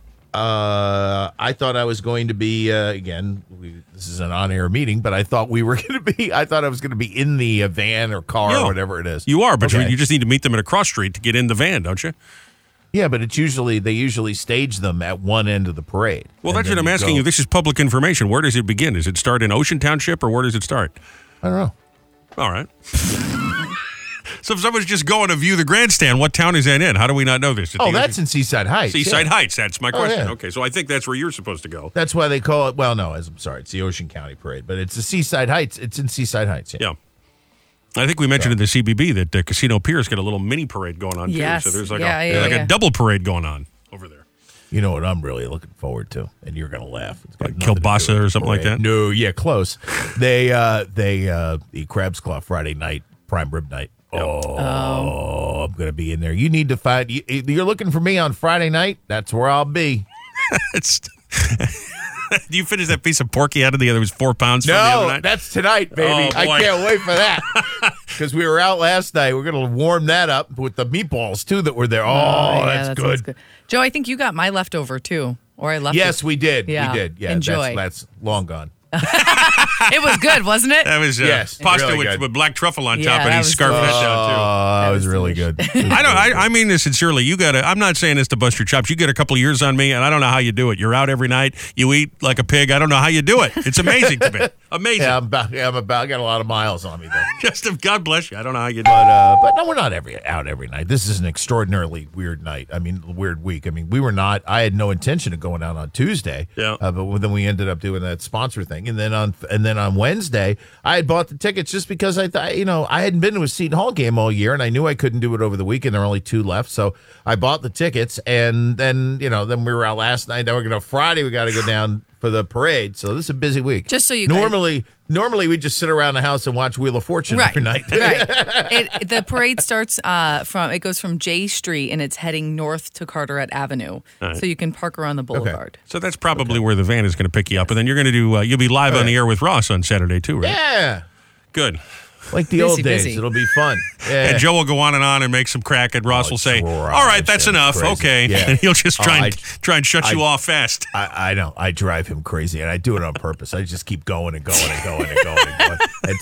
I thought I was going to be, this is an on-air meeting, but I thought I was going to be in the van or car or whatever it is. You are, but you just need to meet them at a cross street to get in the van, don't you? Yeah, but they usually stage them at one end of the parade. Well, that's what I'm asking you. This is public information. Where does it begin? Does it start in Ocean Township or where does it start? I don't know. All right. So if someone's just going to view the grandstand, what town is that in? How do we not know this? That's in Seaside Heights. Seaside Heights. That's my question. Yeah. Okay, so I think that's where you're supposed to go. That's why they call it. Well, no, I'm sorry. It's the Ocean County Parade, but it's the Seaside Heights. It's in Seaside Heights. Yeah. I think we mentioned in the CBB that Casino Pier's got a little mini parade going on, too. So there's like a double parade going on over there. You know what I'm really looking forward to, and you're going to laugh. It's like kielbasa or something like that? No, yeah, close. They the Crab's Claw Friday night, prime rib night. Oh, I'm going to be in there. You need to find. You're looking for me on Friday night. That's where I'll be. Do you finish that piece of pork you had in the other? It was 4 pounds from the other night? No, that's tonight, baby. Oh, I can't wait for that. Because we were out last night. We're going to warm that up with the meatballs, too, that were there. That's good. Joe, I think you got my leftover, too. Or I left Yes, it. we did. Yeah. We did. Yeah, Enjoy. That's long gone. It was good, wasn't it? That was pasta really with black truffle on top, and he scarfed that down too. Oh, that was really good. I mean this sincerely. You got to. I'm not saying this to bust your chops. You get a couple of years on me, and I don't know how you do it. You're out every night. You eat like a pig. I don't know how you do it. It's amazing to me. Amazing. Yeah, I got a lot of miles on me though. Just God bless you. I don't know how you do it. But no, we're not out every night. This is an extraordinarily weird night. I mean, weird week. I mean, we were not. I had no intention of going out on Tuesday. Yeah. But then we ended up doing that sponsor thing, and then on Wednesday, I had bought the tickets just because I thought, I hadn't been to a Seton Hall game all year, and I knew I couldn't do it over the weekend. There were only 2 left, so I bought the tickets, and then then we were out last night. Now we're going to Friday. We got to go down for the parade. So this is a busy week. Just so you normally we just sit around the house and watch Wheel of Fortune every night. Right. The parade starts it goes from J Street and it's heading north to Carteret Avenue. Right. So you can park around the boulevard. So that's probably where the van is going to pick you up. And then you're going to do, you'll be live on the air with Ross on Saturday too, right? Yeah. Good. Like the old days. It'll be fun. Yeah. And Joe will go on and make some crack, and Ross will say, all right, that's enough. Crazy. Okay. Yeah. And he'll just try and shut you off fast. I know. I drive him crazy, and I do it on purpose. I just keep going and going and going and going and going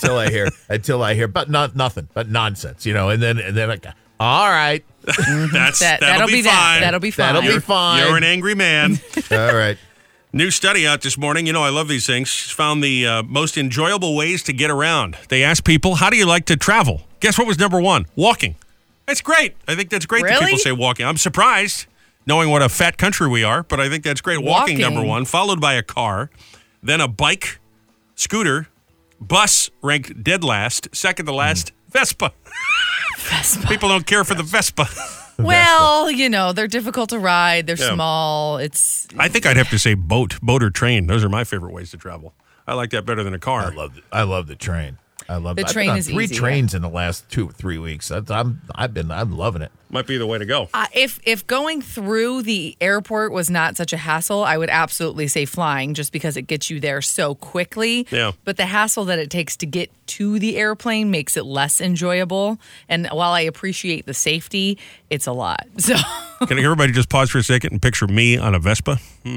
until I hear, but not nothing, but nonsense, and then I go, all right. That'll be fine. That'll be fine. That'll be fine. You're an angry man. All right. New study out this morning. I love these things. Found the most enjoyable ways to get around. They asked people, how do you like to travel? Guess what was number 1? Walking. That's great. I think that's great that people say walking. I'm surprised, knowing what a fat country we are, but I think that's great. Walking number 1, followed by a car, then a bike, scooter, bus ranked dead last, second to last, Vespa. Vespa. People don't care for the Vespa. Well, they're difficult to ride. They're small. I think I'd have to say boat or train. Those are my favorite ways to travel. I like that better than a car. I love the train. I love the it. train is three easy. trains in the last 2 or 3 weeks. I'm loving it. Might be the way to go. If going through the airport was not such a hassle, I would absolutely say flying, just because it gets you there so quickly. Yeah. But the hassle that it takes to get to the airplane makes it less enjoyable. And while I appreciate the safety, it's a lot. So Can everybody just pause for a second and picture me on a Vespa?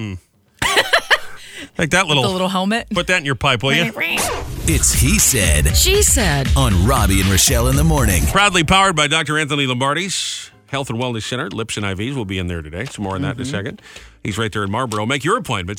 Like that the little helmet. Put that in your pipe, will you? It's He Said. She Said. On Robbie and Rochelle in the morning. Proudly powered by Dr. Anthony Lombardi's Health and Wellness Center. Lips and IVs will be in there today. Some more on that in a second. He's right there in Marlboro. Make your appointment,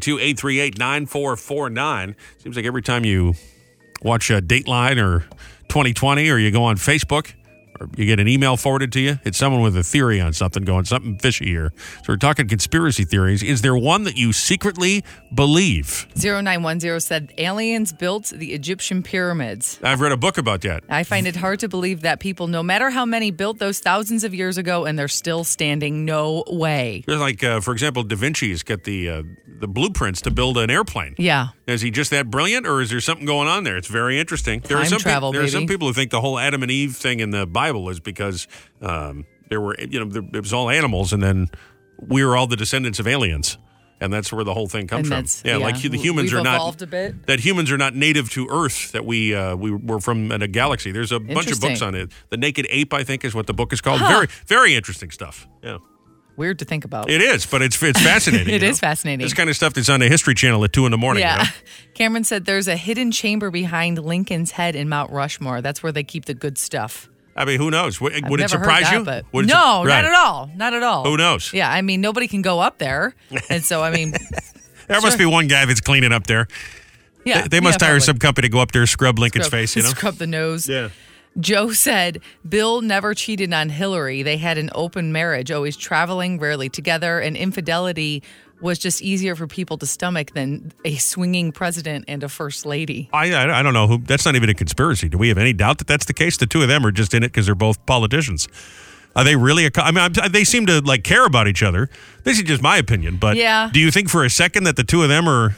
732-838-9449. Seems like every time you watch Dateline or 2020 or you go on Facebook or you get an email forwarded to you, it's someone with a theory on something going, something fishy here. So we're talking conspiracy theories. Is there one that you secretly believe? 0910 said aliens built the Egyptian pyramids. I've read a book about that. I find it hard to believe that people, no matter how many, built those thousands of years ago and they're still standing. No way. There's like, for example, Da Vinci's got the blueprints to build an airplane. Yeah. Is he just that brilliant, or is there something going on there? It's very interesting. There Time travel, there are some baby. people who think the whole Adam and Eve thing in the Bible is because there were, it was all animals, and then we were all the descendants of aliens, and that's where the whole thing comes from. Yeah, like the humans We've are not evolved a bit. that humans are not native to Earth. That we were from a galaxy. There's a bunch of books on it. The Naked Ape, I think, is what the book is called. Very, very interesting stuff. Yeah. Weird to think about. It is, but it's fascinating. It is fascinating. This kind of stuff that's on the History Channel at 2 a.m. Yeah. You know? Cameron said there's a hidden chamber behind Lincoln's head in Mount Rushmore. That's where they keep the good stuff. I mean, who knows? Would I've it never surprise heard you? that, Would but it no, right. not at all. Not at all. Who knows? Yeah, I mean, nobody can go up there. And so, I mean. There must be one guy that's cleaning up there. Yeah. They must hire some company to go up there, scrub Lincoln's face, you know? Scrub the nose. Yeah. Joe said Bill never cheated on Hillary. They had an open marriage, always traveling, rarely together, and infidelity was just easier for people to stomach than a swinging president and a first lady. I don't know. That's not even a conspiracy. Do we have any doubt that that's the case? The two of them are just in it because they're both politicians. Are they really? They seem to care about each other. This is just my opinion, but yeah. Do you think for a second that the two of them are?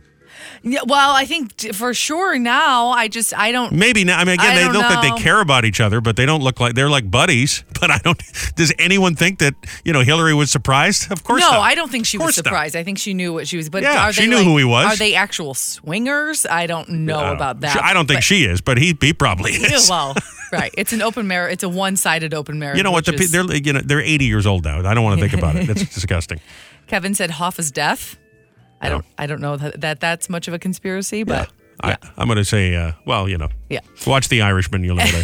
Yeah, well, I think for sure now. I don't. Maybe now. I mean, again, they look like they care about each other, but they don't look like they're like buddies. But I don't. Does anyone think that Hillary was surprised? Of course no, not. I don't think she was Not. surprised. I think she knew what she was. But Yeah, are they she knew who he was. Are they actual swingers? I don't know about that. I don't think she is, but he probably is. Well, right. It's an open marriage. It's a one-sided open marriage. You know what? They're 80 years old now. I don't want to think about it. That's disgusting. Kevin said Hoffa's death. I don't know that's much of a conspiracy, but yeah. I'm going to say, yeah. Watch The Irishman. You'll know that.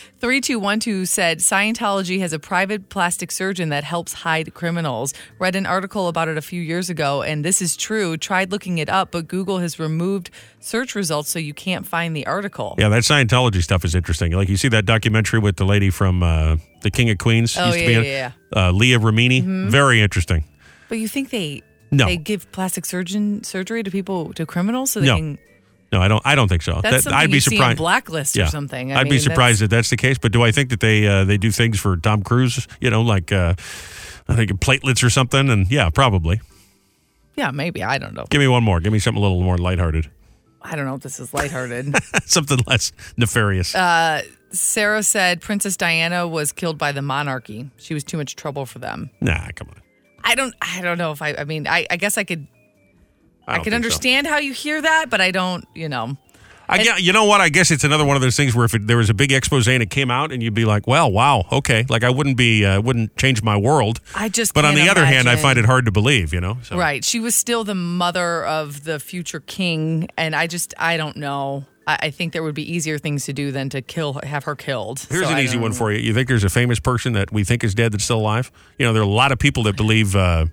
3212 said Scientology has a private plastic surgeon that helps hide criminals. Read an article about it a few years ago, and this is true. Tried looking it up, but Google has removed search results, so you can't find the article. Yeah, that Scientology stuff is interesting. Like you see that documentary with the lady from The King of Queens. Oh, Leah Remini. Mm-hmm. Very interesting. But you think they give plastic surgery to people, to criminals, so they can... No, I don't think so. That's something I'd be you surprised. see on Blacklist or something. I'd be surprised if that's the case. But do I think that they do things for Tom Cruise? Like I think platelets or something. And yeah, probably. Yeah, maybe. I don't know. Give me one more. Give me something a little more lighthearted. I don't know if this is lighthearted. Something less nefarious. Sarah said Princess Diana was killed by the monarchy. She was too much trouble for them. Nah, come on. I don't know if I mean, I guess I could understand how you hear that, but I don't, You know what? I guess it's another one of those things where if there was a big expose and it came out and you'd be like, well, wow, okay. Like I wouldn't change my world. But on the other hand, I find it hard to believe, So. Right. She was still the mother of the future king. And I don't know. I think there would be easier things to do than to have her killed. Here's an easy one for you. You think there's a famous person that we think is dead that's still alive? There are a lot of people that believe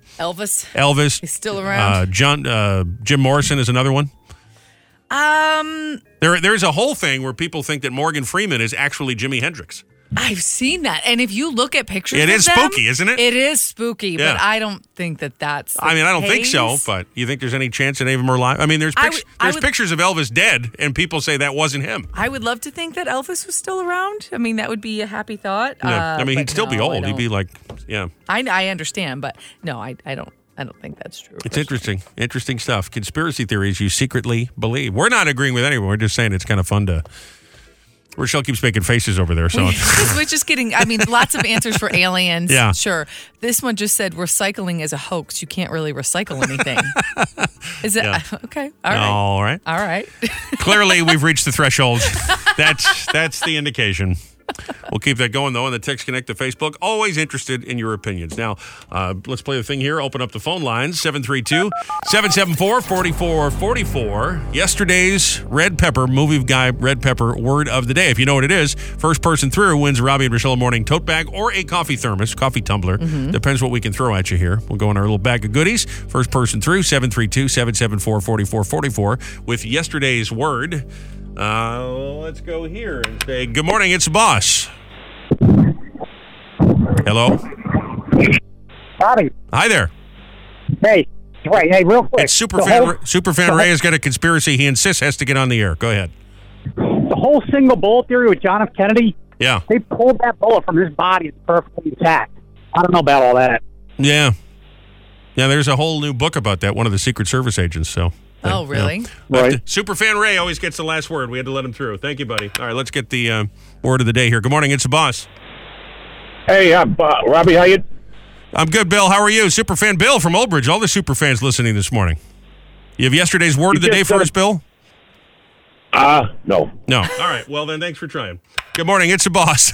Elvis. He's still around. Jim Morrison is another one. There's a whole thing where people think that Morgan Freeman is actually Jimi Hendrix. I've seen that. And if you look at pictures it of is them, spooky, isn't it? It is spooky, Yeah. but I don't think that's the I don't think case. so, but you think there's any chance that any of them are alive? I mean, there's pictures of Elvis dead, and people say that wasn't him. I would love to think that Elvis was still around. I mean, that would be a happy thought. Yeah. He'd still be old. He'd be like, yeah. I understand, but no, I don't think that's true. It's interesting stuff. Conspiracy theories you secretly believe. We're not agreeing with anyone. We're just saying it's kind of fun to Rochelle keeps making faces over there. So we're just getting, lots of answers for aliens. Yeah. Sure. This one just said recycling is a hoax. You can't really recycle anything. Is it? Yeah. Okay. All right. All right. All right. Clearly, we've reached the threshold. That's the indication. We'll keep that going, though, on the Text Connect to Facebook. Always interested in your opinions. Now, let's play the thing here. Open up the phone lines, 732-774-4444. Yesterday's Red Pepper, movie guy Red Pepper word of the day. If you know what it is, first person through wins a Robbie and Rochelle morning tote bag or a coffee thermos, coffee tumbler. Mm-hmm. Depends what we can throw at you here. We'll go in our little bag of goodies. First person through, 732-774-4444 with yesterday's word. Let's go here and say, good morning, it's the boss. Hello? Bobby. Hi there. Hey, right, hey, real quick. It's Superfan Ray has got a conspiracy he insists has to get on the air. Go ahead. The whole single bullet theory with John F. Kennedy, yeah, they pulled that bullet from his body. It's perfectly intact. I don't know about all that. Yeah. Yeah, there's a whole new book about that, one of the Secret Service agents, so... Oh, really? Right. Superfan Ray always gets the last word. We had to let him through. Thank you, buddy. All right, let's get the word of the day here. Good morning. It's the boss. Hey, Robbie, how you? I'm good, Bill. How are you? Superfan Bill from Old Bridge. All the superfans listening this morning. You have yesterday's word of the day for us, Bill? No. No. All right. Well, then, thanks for trying. Good morning. It's the boss.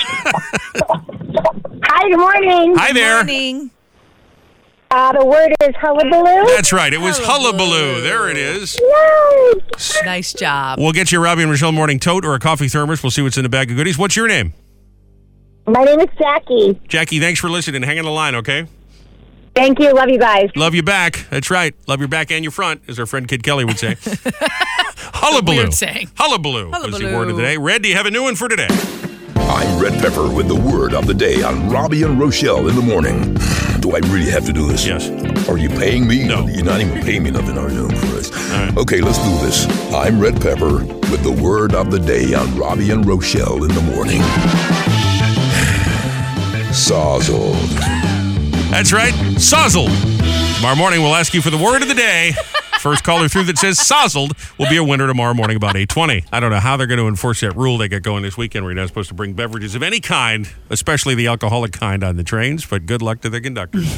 Hi, good morning. Hi there. Good morning. The word is hullabaloo. That's right. It was hullabaloo. There it is. Nice. Nice job. We'll get you a Robbie and Rochelle morning tote or a coffee thermos. We'll see what's in the bag of goodies. What's your name? My name is Jackie. Jackie, thanks for listening. Hang on the line, okay? Thank you. Love you guys. Love you back. That's right. Love your back and your front, as our friend Kid Kelly would say. Hullabaloo. Weird saying. Hullabaloo was the word of the day. Red, do you have a new one for today? I'm Red Pepper with the word of the day on Robbie and Rochelle in the morning. Do I really have to do this? Yes. Are you paying me? No. You're not even paying me nothing, are you? Christ. All right. Okay, let's do this. I'm Red Pepper with the word of the day on Robbie and Rochelle in the morning. Sozzled. That's right. Sozzled. Tomorrow morning, we'll ask you for the word of the day. First caller through that says sozzled will be a winner tomorrow morning about 8:20. I don't know how they're going to enforce that rule they got going this weekend where you're not supposed to bring beverages of any kind, especially the alcoholic kind, on the trains, but good luck to the conductors.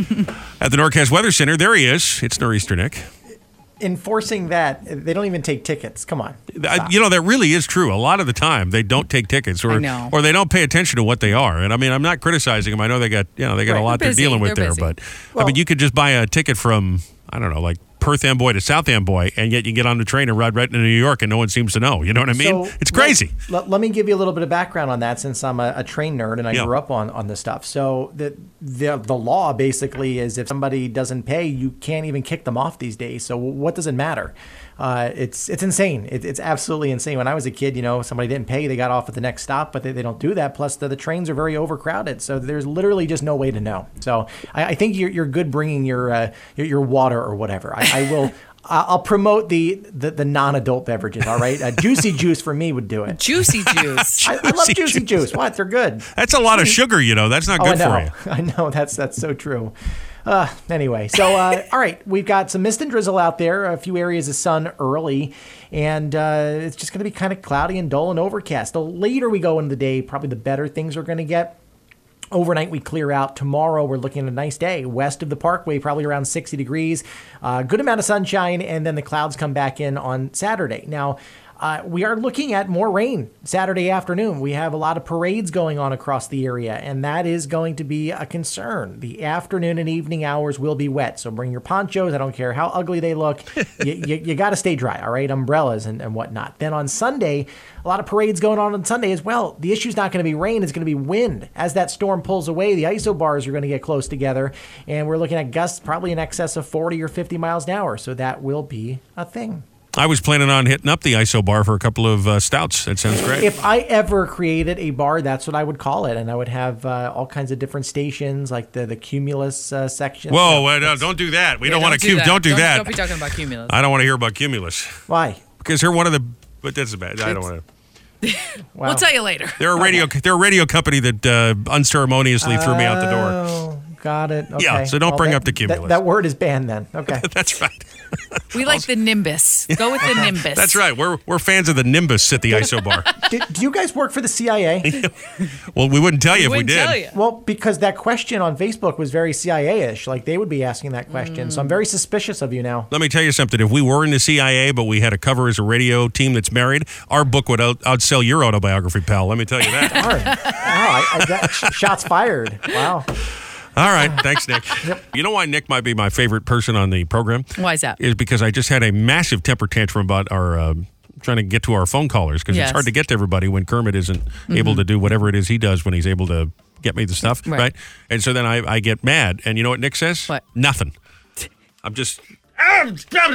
At the Norcast Weather Center, there he is. It's Nor'easter Nick. Enforcing that, they don't even take tickets. Come on. That really is true. A lot of the time, they don't take tickets or they don't pay attention to what they are. And I mean, I'm not criticizing them. I know they got a lot they're dealing with there. But I mean, you could just buy a ticket from, I don't know, like Perth Amboy to South Amboy, and yet you get on the train and ride right into New York, and no one seems to know. You know what I mean? It's crazy. Let me give you a little bit of background on that, since I'm a train nerd and I grew up on this stuff. So the law basically is if somebody doesn't pay, you can't even kick them off these days. So what does it matter? It's insane. It's absolutely insane. When I was a kid, somebody didn't pay, they got off at the next stop, but they don't do that. Plus, the trains are very overcrowded, so there's literally just no way to know. So I think you're good bringing your water or whatever. I'll promote the non-adult beverages. All right, Juicy Juice for me would do it. Juicy Juice. I love Juicy Juice. What? They're good. That's a lot of sugar. That's not good for you. I know. That's so true. Anyway, so all right, we've got some mist and drizzle out there, a few areas of sun early, and it's just going to be kind of cloudy and dull and overcast. The later we go in the day, probably the better things are going to get. Overnight, we clear out. Tomorrow, we're looking at a nice day. West of the Parkway, probably around 60 degrees. Good amount of sunshine, and then the clouds come back in on Saturday. Now, we are looking at more rain Saturday afternoon. We have a lot of parades going on across the area, and that is going to be a concern. The afternoon and evening hours will be wet, so bring your ponchos. I don't care how ugly they look. You got to stay dry, all right? Umbrellas and whatnot. Then on Sunday, a lot of parades going on Sunday as well. The issue's not going to be rain. It's going to be wind. As that storm pulls away, the isobars are going to get close together, and we're looking at gusts probably in excess of 40 or 50 miles an hour, so that will be a thing. I was planning on hitting up the ISO bar for a couple of stouts. That sounds great. If I ever created a bar, that's what I would call it. And I would have all kinds of different stations, like the Cumulus section. Whoa, don't do that. We don't want to Don't do that. Don't be talking about Cumulus. I don't want to hear about Cumulus. Why? Because they're one of the... But that's bad. I don't want to... We'll tell you later. They're a radio company that unceremoniously threw me out the door. Got it. Okay. Yeah, so don't bring up the Cumulus. That word is banned then. Okay. That's right. We like the Nimbus. Go with the Nimbus. That's right. We're fans of the Nimbus at the ISO bar. Do you guys work for the CIA? Well, we wouldn't tell you if we did. Well, because that question on Facebook was very CIA-ish. Like, they would be asking that question. So I'm very suspicious of you now. Let me tell you something. If we were in the CIA, but we had a cover as a radio team that's married, our book would outsell your autobiography, pal. Let me tell you that. Wow, shots fired. Wow. All right. Thanks, Nick. You know why Nick might be my favorite person on the program? Why is that? Is because I just had a massive temper tantrum about our trying to get to our phone callers because it's hard to get to everybody when Kermit isn't able to do whatever it is he does when he's able to get me the stuff, right? And so then I get mad. And you know what Nick says? What? Nothing. I'm just... All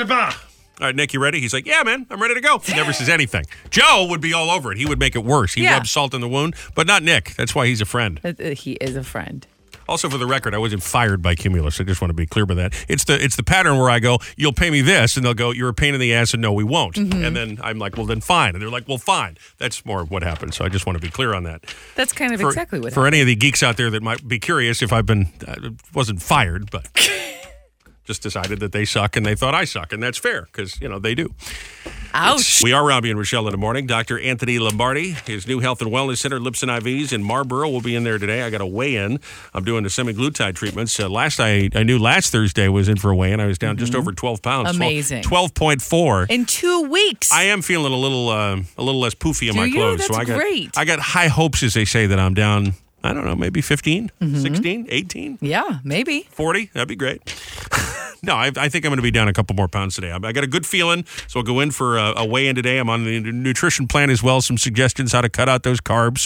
right, Nick, you ready? He's like, yeah, man, I'm ready to go. He never says anything. Joe would be all over it. He would make it worse. He rubs salt in the wound, but not Nick. That's why he's a friend. He is a friend. Also, for the record, I wasn't fired by Cumulus. I just want to be clear about that. It's the pattern where I go, you'll pay me this, and they'll go, you're a pain in the ass, and no, we won't. Mm-hmm. And then I'm like, well, then fine. And they're like, well, fine. That's more of what happened. So I just want to be clear on that. That's kind of exactly what happened. For any of the geeks out there that might be curious if I've been, wasn't fired, but just decided that they suck and they thought I suck. And that's fair because, they do. Ouch. We are Robbie and Rochelle in the morning. Dr. Anthony Lombardi, his new health and wellness center, Lips and IVs in Marlboro, will be in there today. I got a weigh-in. I'm doing the semaglutide treatments. I knew last Thursday was in for a weigh-in. I was down just over 12 pounds. Amazing. 12.4. In 2 weeks. I am feeling a little less poofy in my clothes. That's so great. I got high hopes, as they say, that I'm down, I don't know, maybe 15, 16, 18? Yeah, maybe. 40? That'd be great. No, I think I'm going to be down a couple more pounds today. I got a good feeling, so I'll go in for a weigh-in today. I'm on the nutrition plan as well, some suggestions how to cut out those carbs,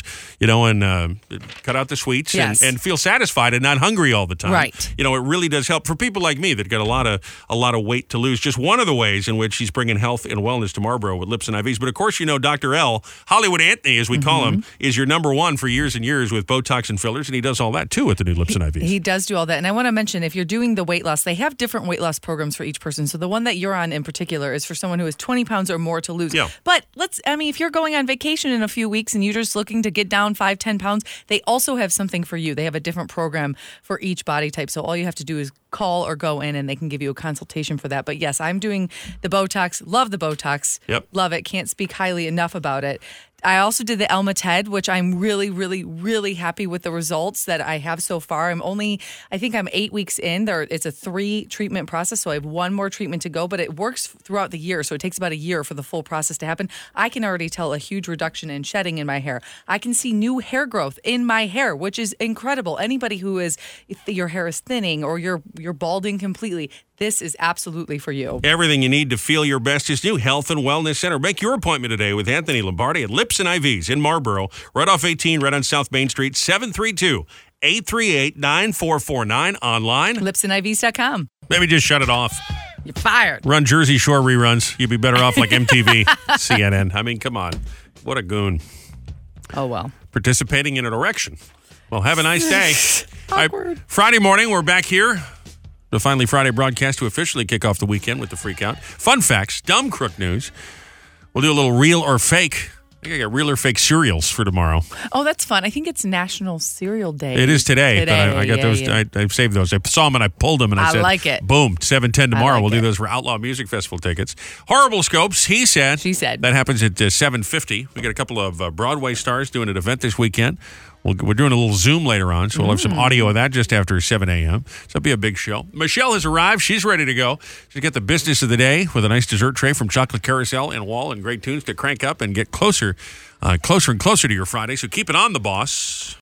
and cut out the sweets and feel satisfied and not hungry all the time. Right. It really does help for people like me that got a lot of weight to lose. Just one of the ways in which he's bringing health and wellness to Marlboro with Lips and IVs. But of course, Dr. L, Hollywood Anthony, as we call him, is your number one for years and years with Botox and fillers, and he does all that too with the new Lips and IVs. He does do all that. And I want to mention, if you're doing the weight loss, they have different weight loss programs for each person. So the one that you're on in particular is for someone who has 20 pounds or more to lose. Yeah. But if you're going on vacation in a few weeks and you're just looking to get down 5-10 pounds, they also have something for you. They have a different program for each body type. So all you have to do is call or go in and they can give you a consultation for that. But yes, I'm doing the Botox. Love the Botox. Yep. Love it. Can't speak highly enough about it. I also did the Elmated, which I'm really, really, really happy with the results that I have so far. I think I'm 8 weeks in. It's a 3-treatment process, so I have one more treatment to go, but it works throughout the year, so it takes about a year for the full process to happen. I can already tell a huge reduction in shedding in my hair. I can see new hair growth in my hair, which is incredible. Anybody if your hair is thinning or you're balding completely, this is absolutely for you. Everything you need to feel your best is new. Health and Wellness Center. Make your appointment today with Anthony Lombardi at Lips and IVs in Marlboro, right off 18, right on South Main Street, 732-838-9449. Online. lipsandivs.com. Maybe just shut it off. You're fired. Run Jersey Shore reruns. You'd be better off like MTV, CNN. I mean, come on. What a goon. Oh, well. Participating in an erection. Well, have a nice day. Awkward. Friday morning, we're back here. The Finally Friday broadcast to officially kick off the weekend with the Freak Out. Fun facts, dumb crook news. We'll do a little real or fake. I think I got real or fake cereals for tomorrow. Oh, that's fun. I think it's National Cereal Day. It is today. But I got those. Yeah. I saved those. I saw them and I pulled them and I said, like it. Boom, 7:10 tomorrow. We'll do those for Outlaw Music Festival tickets. Horrible Scopes, he said. She said. That happens at 7:50. We got a couple of Broadway stars doing an event this weekend. We're doing a little Zoom later on, so we'll have some audio of that just after 7 a.m. So it'll be a big show. Michelle has arrived. She's ready to go. She's got the business of the day with a nice dessert tray from Chocolate Carousel and Wall and great tunes to crank up and get closer and closer to your Friday. So keep it on the boss.